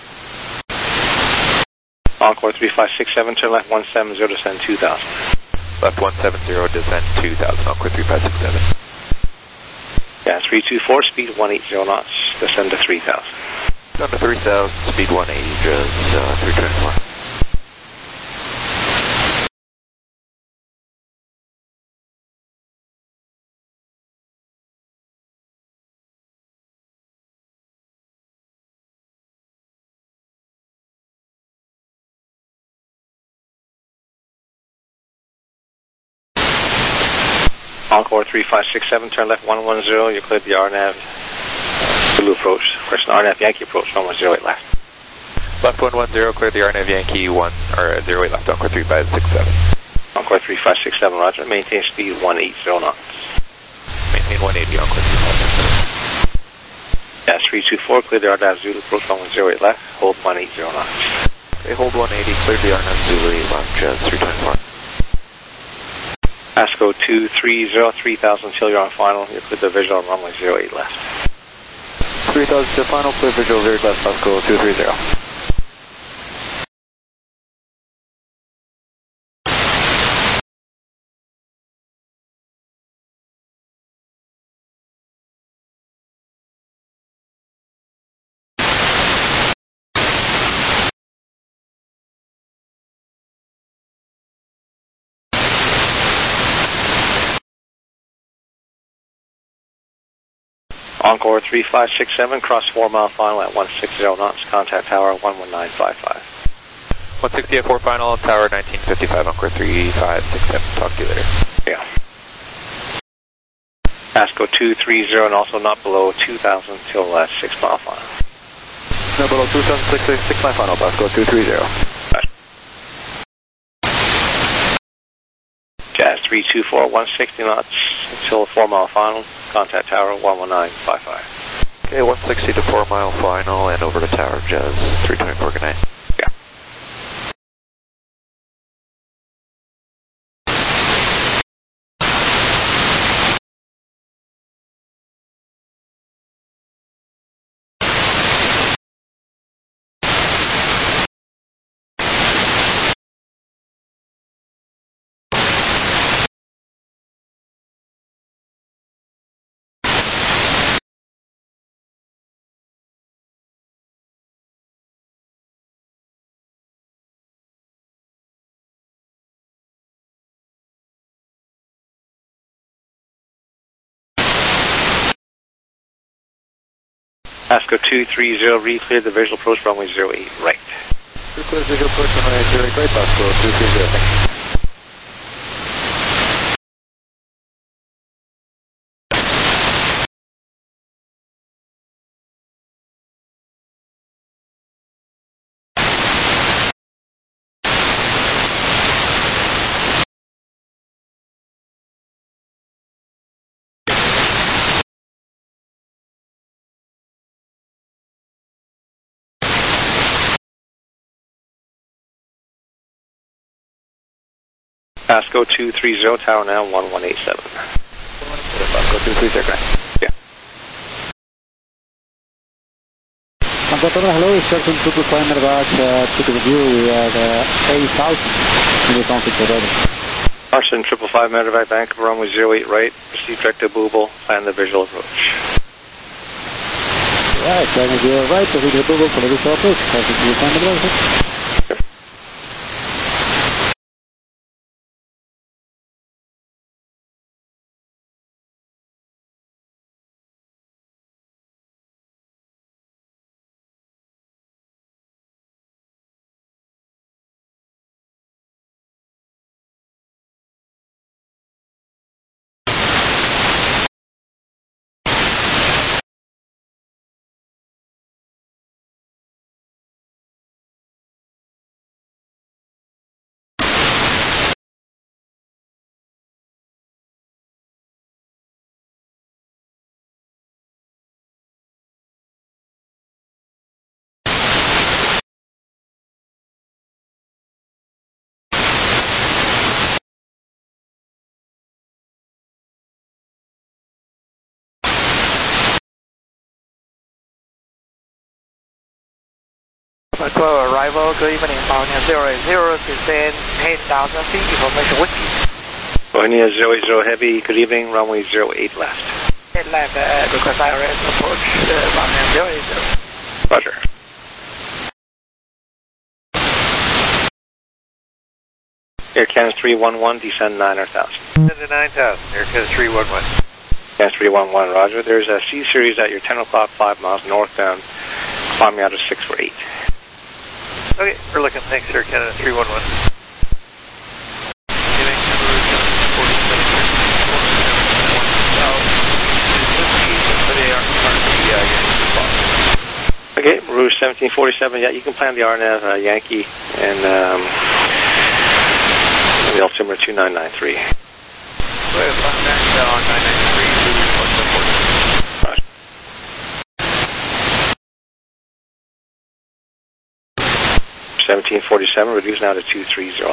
Encore three five six seven, turn left one seven zero, descend two thousand. Left one seven zero, descend two thousand, Encore three five six seven. Yeah, three two four, speed one eighty knots, descend to three thousand. Descend to three thousand, speed one eighty, just uh, three twenty-four. Encore three five six seven, turn left one one zero, you cleared the R N A V Zulu approach. Question R N A V Yankee approach, one one zero eight left. Left one one zero, clear the R N A V Yankee one, or zero eight left, Encore three five six seven. Encore three five six seven, roger, maintain speed one eighty knots. Maintain one eighty, Encore three five six seven. Yeah, three two four, clear the R N A V Zulu approach, one one zero eight left, hold one eighty knots. Okay, hold one eighty, clear the R N A V Zulu eight left, just three twenty-four. Pasco two three zero, three thousand until you're on final. You clear the visual on runway zero eight left. three thousand to final, clear visual very left, Pasco two three zero. Encore three five six seven, cross four mile final at one sixty knots, contact tower one one nine five five. one sixty at four final, tower nineteen fifty-five, Encore three five six seven, talk to you later. Yeah. Pasco two three zero and also not below two thousand till uh, six mile final. No below two thousand six six mile final, Pasco two three zero. Jazz three two four, one sixty knots until four mile final, contact tower one one nine five five. Okay, one sixty to four mile final and over to tower, Jazz three twenty-four, good night. Yeah. Pasco two three zero, re-cleared the visual approach runway zero eight, right. Clear visual approach runway zero eight, right, Pasco two three zero, thank you. Pasco two three zero, tower now one one eight seven. Pasco two three zero, yeah. Pasco Tower, hello, Shelton Triple Five Medevac, uh, took a view, we have uh, eight thousand in the conflict already. Arson Triple Five Medevac, Vancouver runway zero eight right, proceed direct to Booble, plan the visual approach. Right, turning zero right, proceed to Booble for the visual approach, Arson Triple Five Medevac. Pasco arrival, good evening, Pioneer zero eight zero, descend ten thousand feet, information whiskey. Pioneer zero eight zero heavy, good evening, runway zero eight left. ten left, uh, request I R S approach, uh, Pioneer zero eight zero. Roger. Air Canada three one one, descend nine thousand. Descend nine thousand, Air Canada three one one. Canada three one one, roger. There's a C series at your ten o'clock, five miles northbound, climbing out of six for eight. Okay, we're looking, thanks, Air Canada three one one. Okay, Rouge seventeen forty-seven, yeah, you can plan the R N A V uh, Yankee and um, the altimeter two nine nine three. seventeen forty-seven, reduce now to two three zero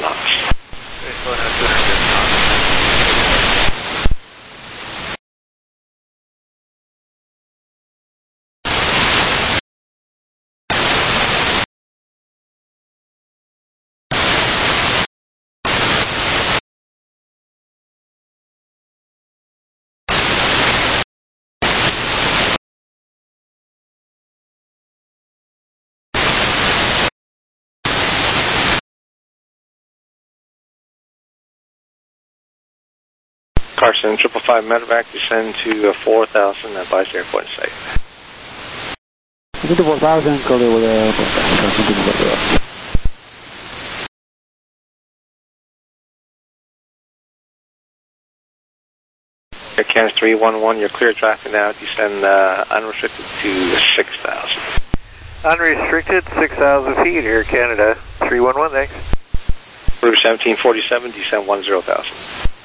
knots. Carson, triple five medevac, descend to uh, four thousand, advise airport in sight. Descend to four thousand, call the airport. Carson to the Air Canada three one one, you're clear traffic now, descend uh, unrestricted to six thousand. Unrestricted, six thousand feet, Air Canada three one one, thanks. Route seventeen forty-seven, descend one zero thousand.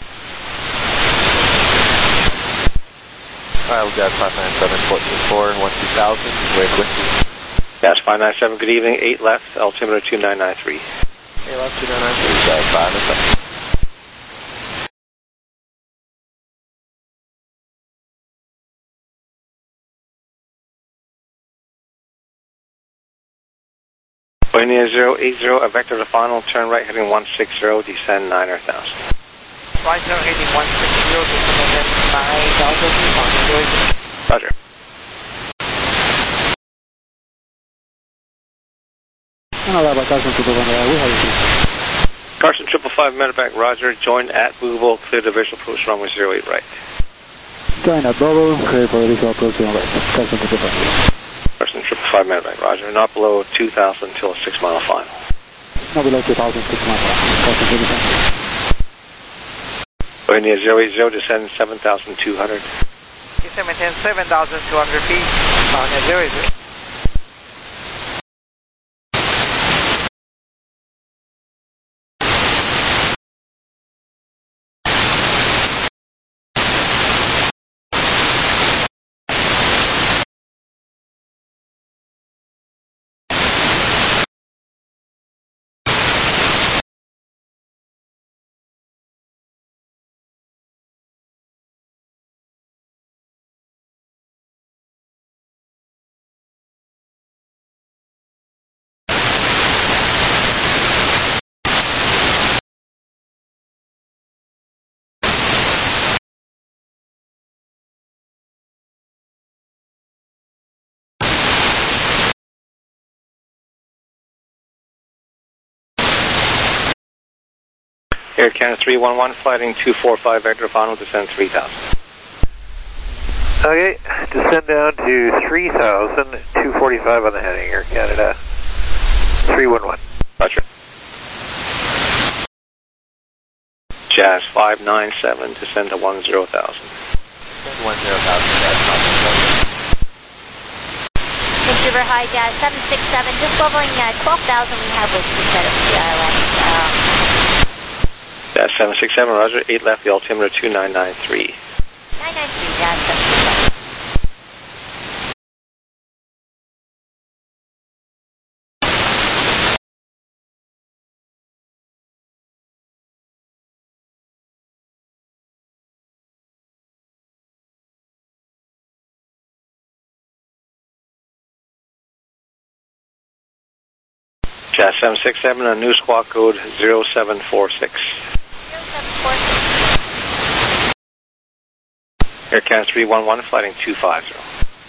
Alright, we've got five nine seven, fourteen four, one two thousand, wave whiskey. Yes, five nine seven, good evening, eight left, altimeter two nine nine three. eight left, two nine nine three, guys, five nine seven. Bohemia zero eight zero, a vector to final, turn right heading one six zero, descend nine thousand. Right now heading one six zero, descend nine thousand. Roger. Carson, Carson, triple five medevac, roger, join at Movable, clear to visual approach runway zero eight right. Join at Movable, clear for visual approach runway right. Carson, triple five. Carson, triple five medevac, roger, not below two thousand until six mile final. Not below two thousand, six mile final. Carson, triple five. Bohemia zero eight zero, descend seven thousand two hundred. Descend maintain seven thousand two hundred feet, Bohemia zero eight zero. Air Canada three one one, flighting two four five, vector final, descend three thousand. Okay, descend down to three thousand, two forty-five on the heading, Air Canada three one one. Roger. Jazz five nine seven, descend to one zero thousand. one zero thousand, Vancouver, hi, Jazz seven six seven, just leveling uh, twelve thousand, we have whiskey set up the I L S. Um, Jazz seven six seven, roger, eight left, the altimeter two nine nine three. nine nine three, Jazz seven six seven. Jazz seven six seven, a new squawk code zero seven four six. zero seven four six. Air Canada three one one, flighting two five zero.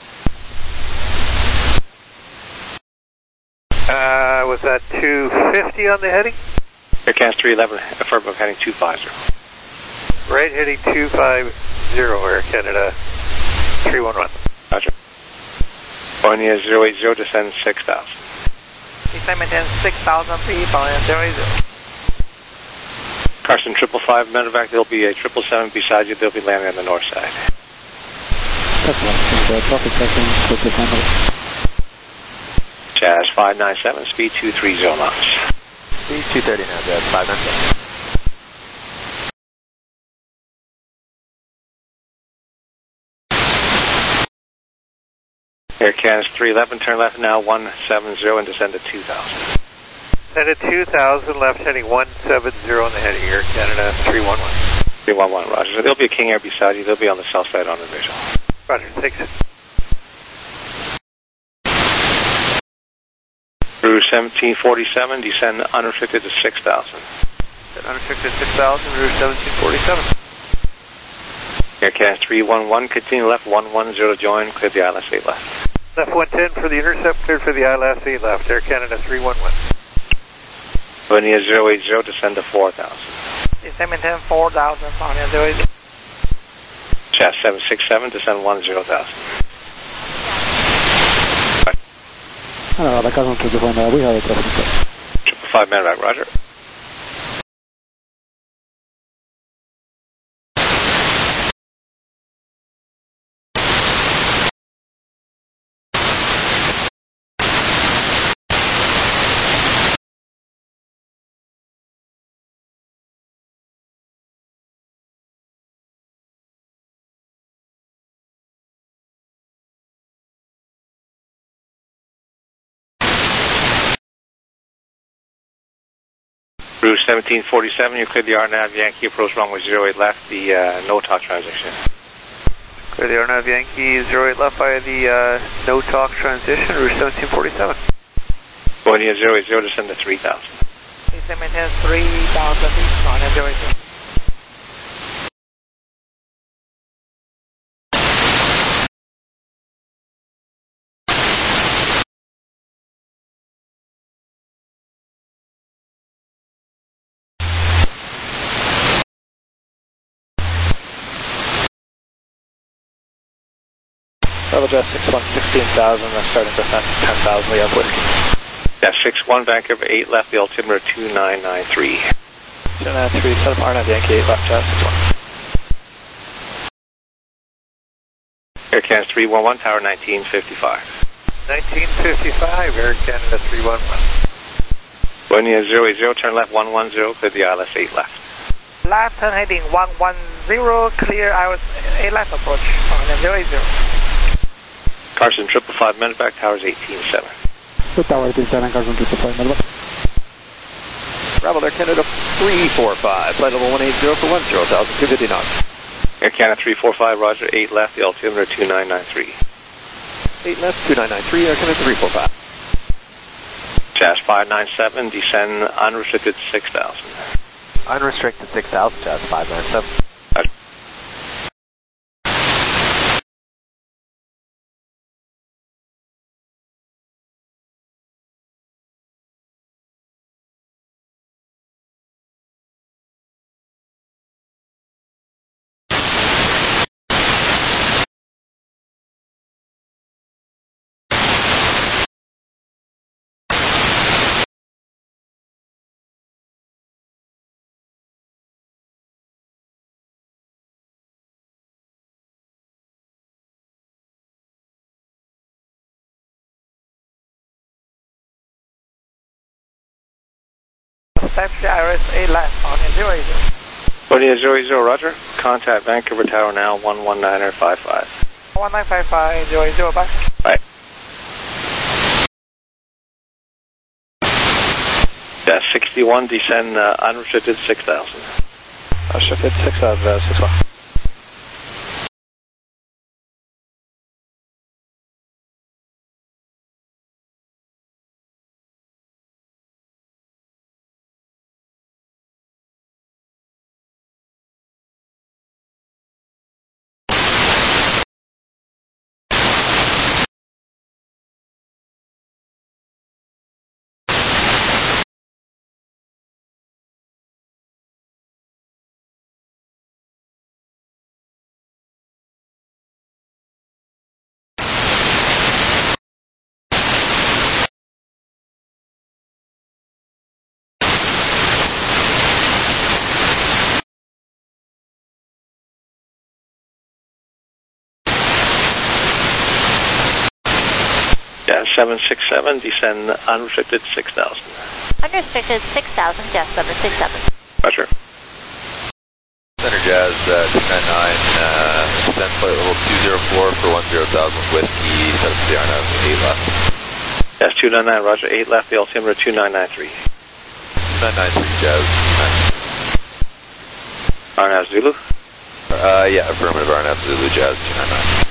Uh, was that two fifty on the heading? Air Canada three eleven, affirmative, heading two five zero. Right, heading two five zero, Air Canada three one one. Roger. Bohemia zero eight zero, descend six thousand. Descend maintain six thousand feet, Bohemia zero eight zero. Carson, triple five, medevac, there'll be a triple seven beside you, they'll be landing on the north side. Traffic section, triple seven. Jazz five nine seven, speed two three zero knots. Speed two thirty now, Jazz five nine seven. Air Canada three eleven, turn left now one seven zero and descend to two thousand. Send at two thousand, left heading one seven zero on the heading, Air Canada three one one. three one one, roger. So there'll be a King Air beside you, they'll be on the south side on the visual. Roger, thanks. Route seventeen forty-seven, descend unrestricted to six thousand. Unrestricted six thousand, Route seventeen forty-seven. Air Canada three one one, continue left one one zero, join, clear the I L S eight left. Left one ten for the intercept, cleared for the I L S eight left, Air Canada three one one. Bohemia zero eight zero, descend to four thousand. Descend maintain four thousand, Bohemia zero eight zero. Jazz seven six seven, descend one zero thousand. Uh, the Cosmo two two five, we have a traffic control. Triple five, Medevac, roger. Bruce seventeen forty-seven, you cleared the R N A V Yankee, approach runway zero eight left, the uh, no talk transition. Clear the R N A V Yankee zero eight left via the uh, no talk transition, route seventeen forty-seven. Going in zero eight zero, descend to three thousand. Please maintain three thousand feet, R N A V zero eight zero. Level Jazz six one, sixteen thousand, uh, starting descent ten thousand, we have whiskey. Jazz six one, Vancouver eight left, the altimeter two nine nine three. two nine nine three, set up R N A V Yankee eight left, Jazz six one. Air Canada three one one, tower nineteen fifty-five. nineteen fifty-five, Air Canada three one one. Going in zero eight zero, turn left one one zero, clear the I L S eight left. Last turn heading one one zero, clear I L S eight left approach, R N A V zero eight zero. Carson triple five, Medevac, towers eighteen seven. So tower eighteen seven, Carson triple five, Medevac. Bravo, Air Canada three four five, flight level one eight zero for one zero thousand, two fifty knots. Air Canada three four five, roger, eight left, the altimeter two nine nine three. eight left, two nine nine three, Air Canada three four five. Jazz five nine seven, descend unrestricted six thousand. Unrestricted six thousand, Jazz five nine seven. Roger. Taxi I R S eight left, R N A V zero eight zero. Going in zero eight zero, roger. Contact Vancouver Tower now, one one niner five five. one nine five five, zero eight zero, back. Bye. Jazz sixty-one, descend uh, unrestricted six thousand. Unrestricted six thousand, uh, six one. Jazz seven six seven, descend unrestricted six thousand. Unrestricted six thousand, Jazz seven six seven. Roger. Center Jazz uh, two nine nine, uh, descend flight level two zero four for one zero thousand whiskey, set up the R N A V eight left. Jazz two nine nine, roger, eight left, the altimeter two nine nine three. two nine nine three, Jazz. R N A V Zulu? Uh, yeah, affirmative, R N A V Zulu, Jazz two nine nine.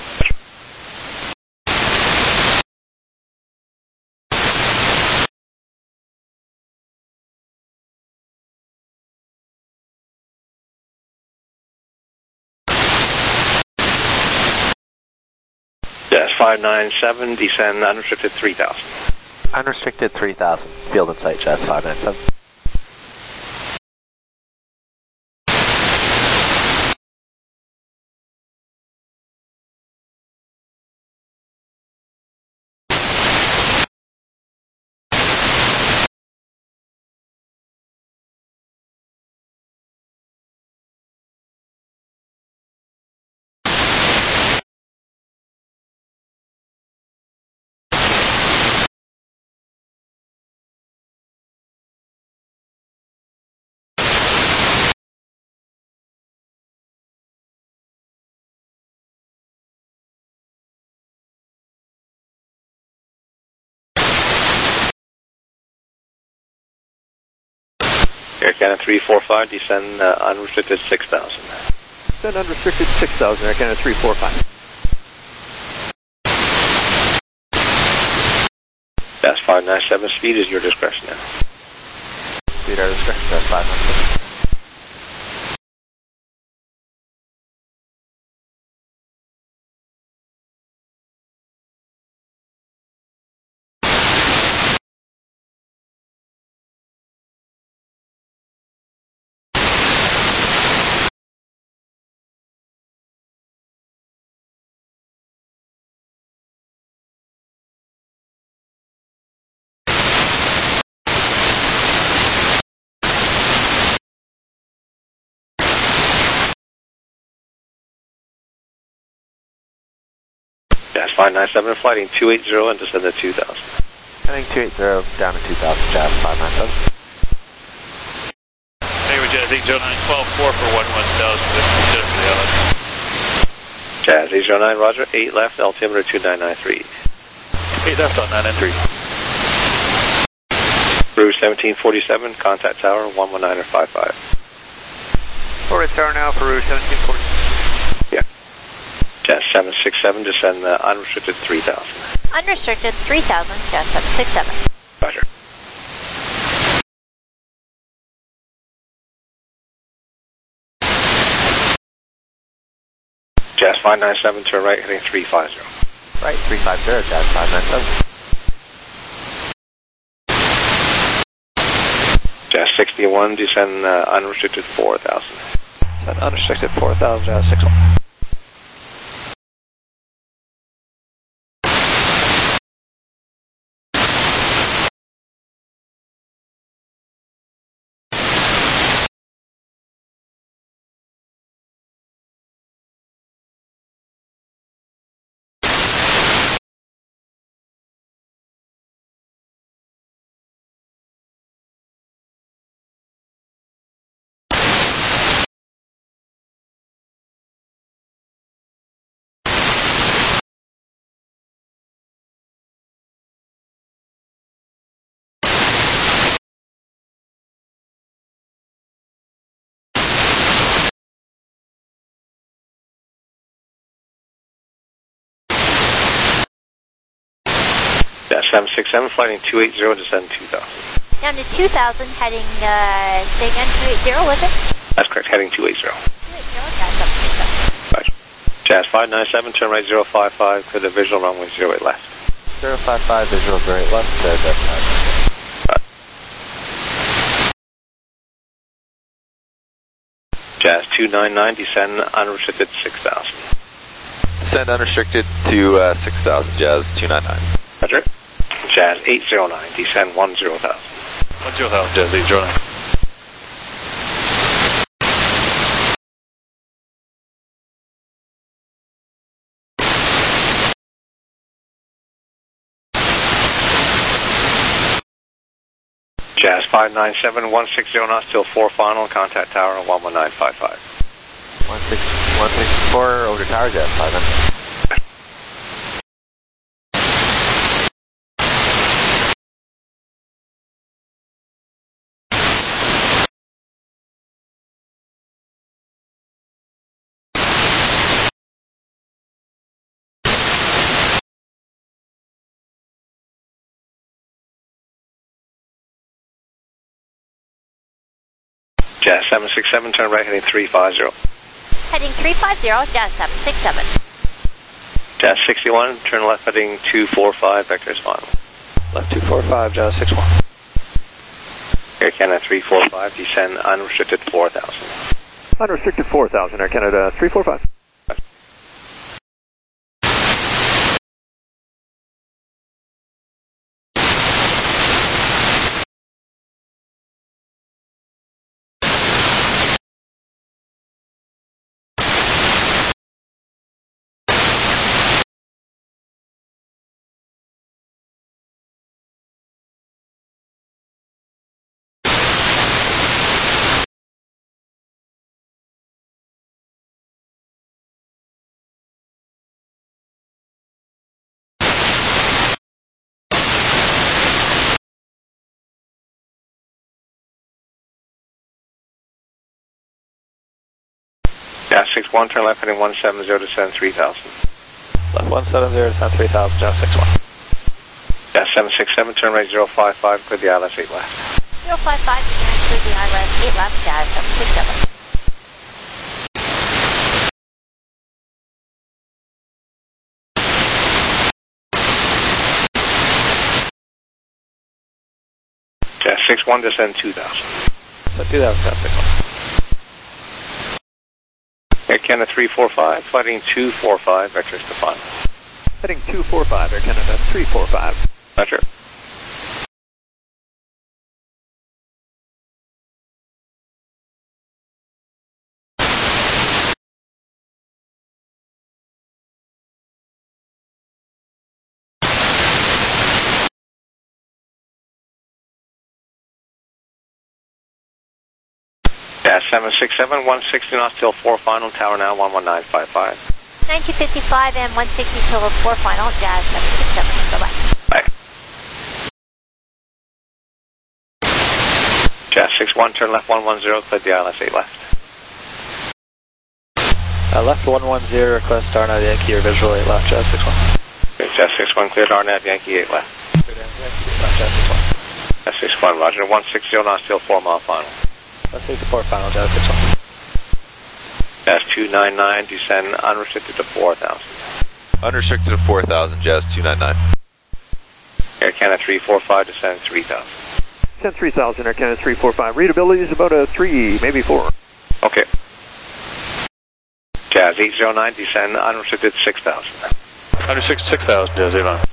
Jazz five nine seven, descend unrestricted three thousand. Unrestricted three thousand, field in sight, Jazz five nine seven. Air Canada three four five, descend uh, unrestricted six thousand. Descend unrestricted six thousand, Air Canada three four five. Jazz five nine seven, speed is your discretion now. Speed our discretion, Jazz five nine seven. Jazz five nine seven, flighting two eighty and descend to two thousand. Heading two eighty down to two thousand, Jazz five nine seven. Hey, with Jazz eight zero nine, twelve four for one one thousand, this is just for the L S. Jazz eight zero nine, roger, eight left, altimeter two nine nine three. eight left on nine nine three. Rouge seventeen forty-seven, contact tower one one nine five five. Forward tower now for Rouge seventeen forty-seven. Yeah. Jazz seven six seven, descend uh, unrestricted three thousand. Unrestricted three thousand, Jazz seven six seven. Roger. Jazz five nine seven, turn right, heading three five zero. Right, three five zero, Jazz five nine seven. Jazz sixty-one, descend uh, unrestricted four thousand. Descend unrestricted four thousand, Jazz six one. Jazz seven six seven, flighting two eighty, descend two thousand. Down to two thousand, heading, uh, say again, two eighty, was it? That's correct, heading two eighty. two eighty, Jazz seven six seven. Right. Jazz five nine seven, turn right zero five five, clear the visual runway zero eight left. zero five five, visual zero eight left, uh, Jazz five nine seven. Right. Jazz two nine nine, descend unrestricted six thousand. Descend unrestricted to uh, six thousand, Jazz two nine nine. Roger. Jazz eight zero nine, descend one zero thousand. one zero thousand, Jazz eight zero nine. Jazz five nine seven, one six zero knots, still four final, contact tower one one nine five five. one six one six four, over to tower, Jazz five nine. Jazz seven six seven, turn right, heading three five zero. Heading three five zero, Jazz seven six seven. Jazz sixty-one, turn left, heading two four five, vector is final. Left two four five, Jazz six one. Air Canada three four five, descend unrestricted four thousand. Unrestricted four thousand, Air Canada three four five. Jazz six one, turn left heading one seven zero, descend three thousand. Left one seven zero, descend three thousand, Jazz six one. Jazz seven six seven, turn right zero five five, clear the I L S eight left. zero five five, clear the I L S eight left, Jazz seven six seven. Jazz six one, descend two thousand. So two thousand, Jazz six one. Air Canada three four five, flighting two four five, vectors to final. Heading two four five, Air Canada three four five. Roger. Jazz seven six seven, one sixty knots till four final, tower now one one nine five five. nineteen fifty-five and one sixty till four final, Jazz seven six seven, bye-bye. Bye. Jazz six one, turn left one one zero, clear the I L S eight left. Uh, left one one zero, request R nav Yankee or visual eight left, Jazz six one. Okay, Jazz six one, cleared R nav Yankee eight left. Cleared R nav Yankee eight left, Jazz six one. Jazz six one, roger, one sixty knots till four mile final. Let's take the four final, Jazz six one. Jazz two nine nine, descend unrestricted to four thousand. Unrestricted to four thousand, Jazz two nine nine. Air Canada three four five, descend three thousand. Descend three thousand, Air Canada three four five. Readability is about a three, maybe four. Okay. Jazz eight zero nine, descend unrestricted six thousand. Unrestricted six thousand, Jazz eight nine.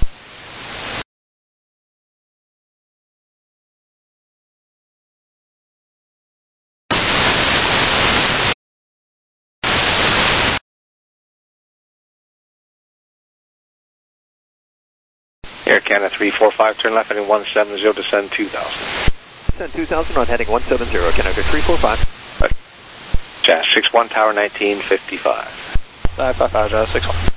Air Canada three four five, turn left heading one seven zero, descend two thousand. Descend two thousand on heading one seven zero, Canada three four five. Right. Jazz six one, tower nineteen fifty-five. five five five, Jazz six one.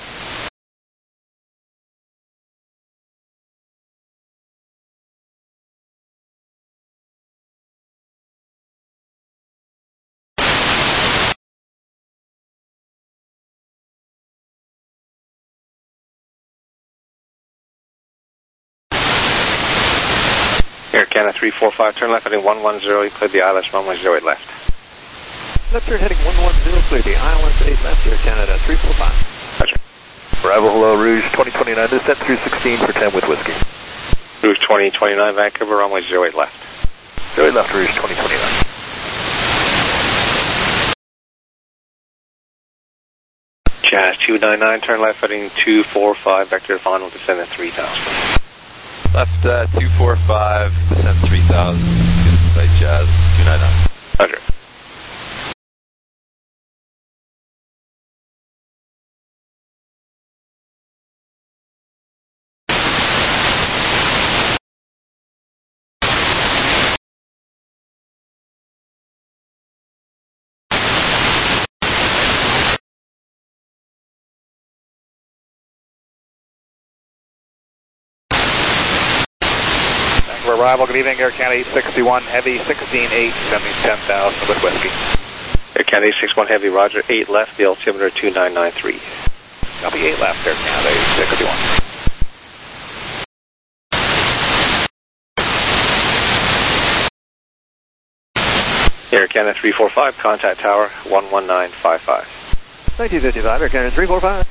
Air Canada three four five, turn left heading one one zero, you cleared the I L S runway zero eight left. Left turn heading one one zero, clear the I L S eight left, Air Canada three four five. Roger. Bravo, hello, Rouge twenty twenty-nine, descent through sixteen for ten with whiskey. Rouge twenty twenty-nine, Vancouver, runway zero eight left. zero eight left, Rouge twenty twenty-nine. Jazz two nine nine, turn left heading two four five, vector final, descend at three thousand. Left uh, two four five, descend three thousand, site Jazz two nine nine. Roger. Arrival, good evening, Air Canada eight sixty-one, heavy sixteen eight, sending ten thousand with whiskey. Air Canada eight sixty-one Heavy, roger, eight left, the altimeter two nine nine three. Copy eight left, Air Canada eight sixty-one. Air Canada three four five, contact tower one one nine five five. nineteen fifty-five, Air Canada three four five.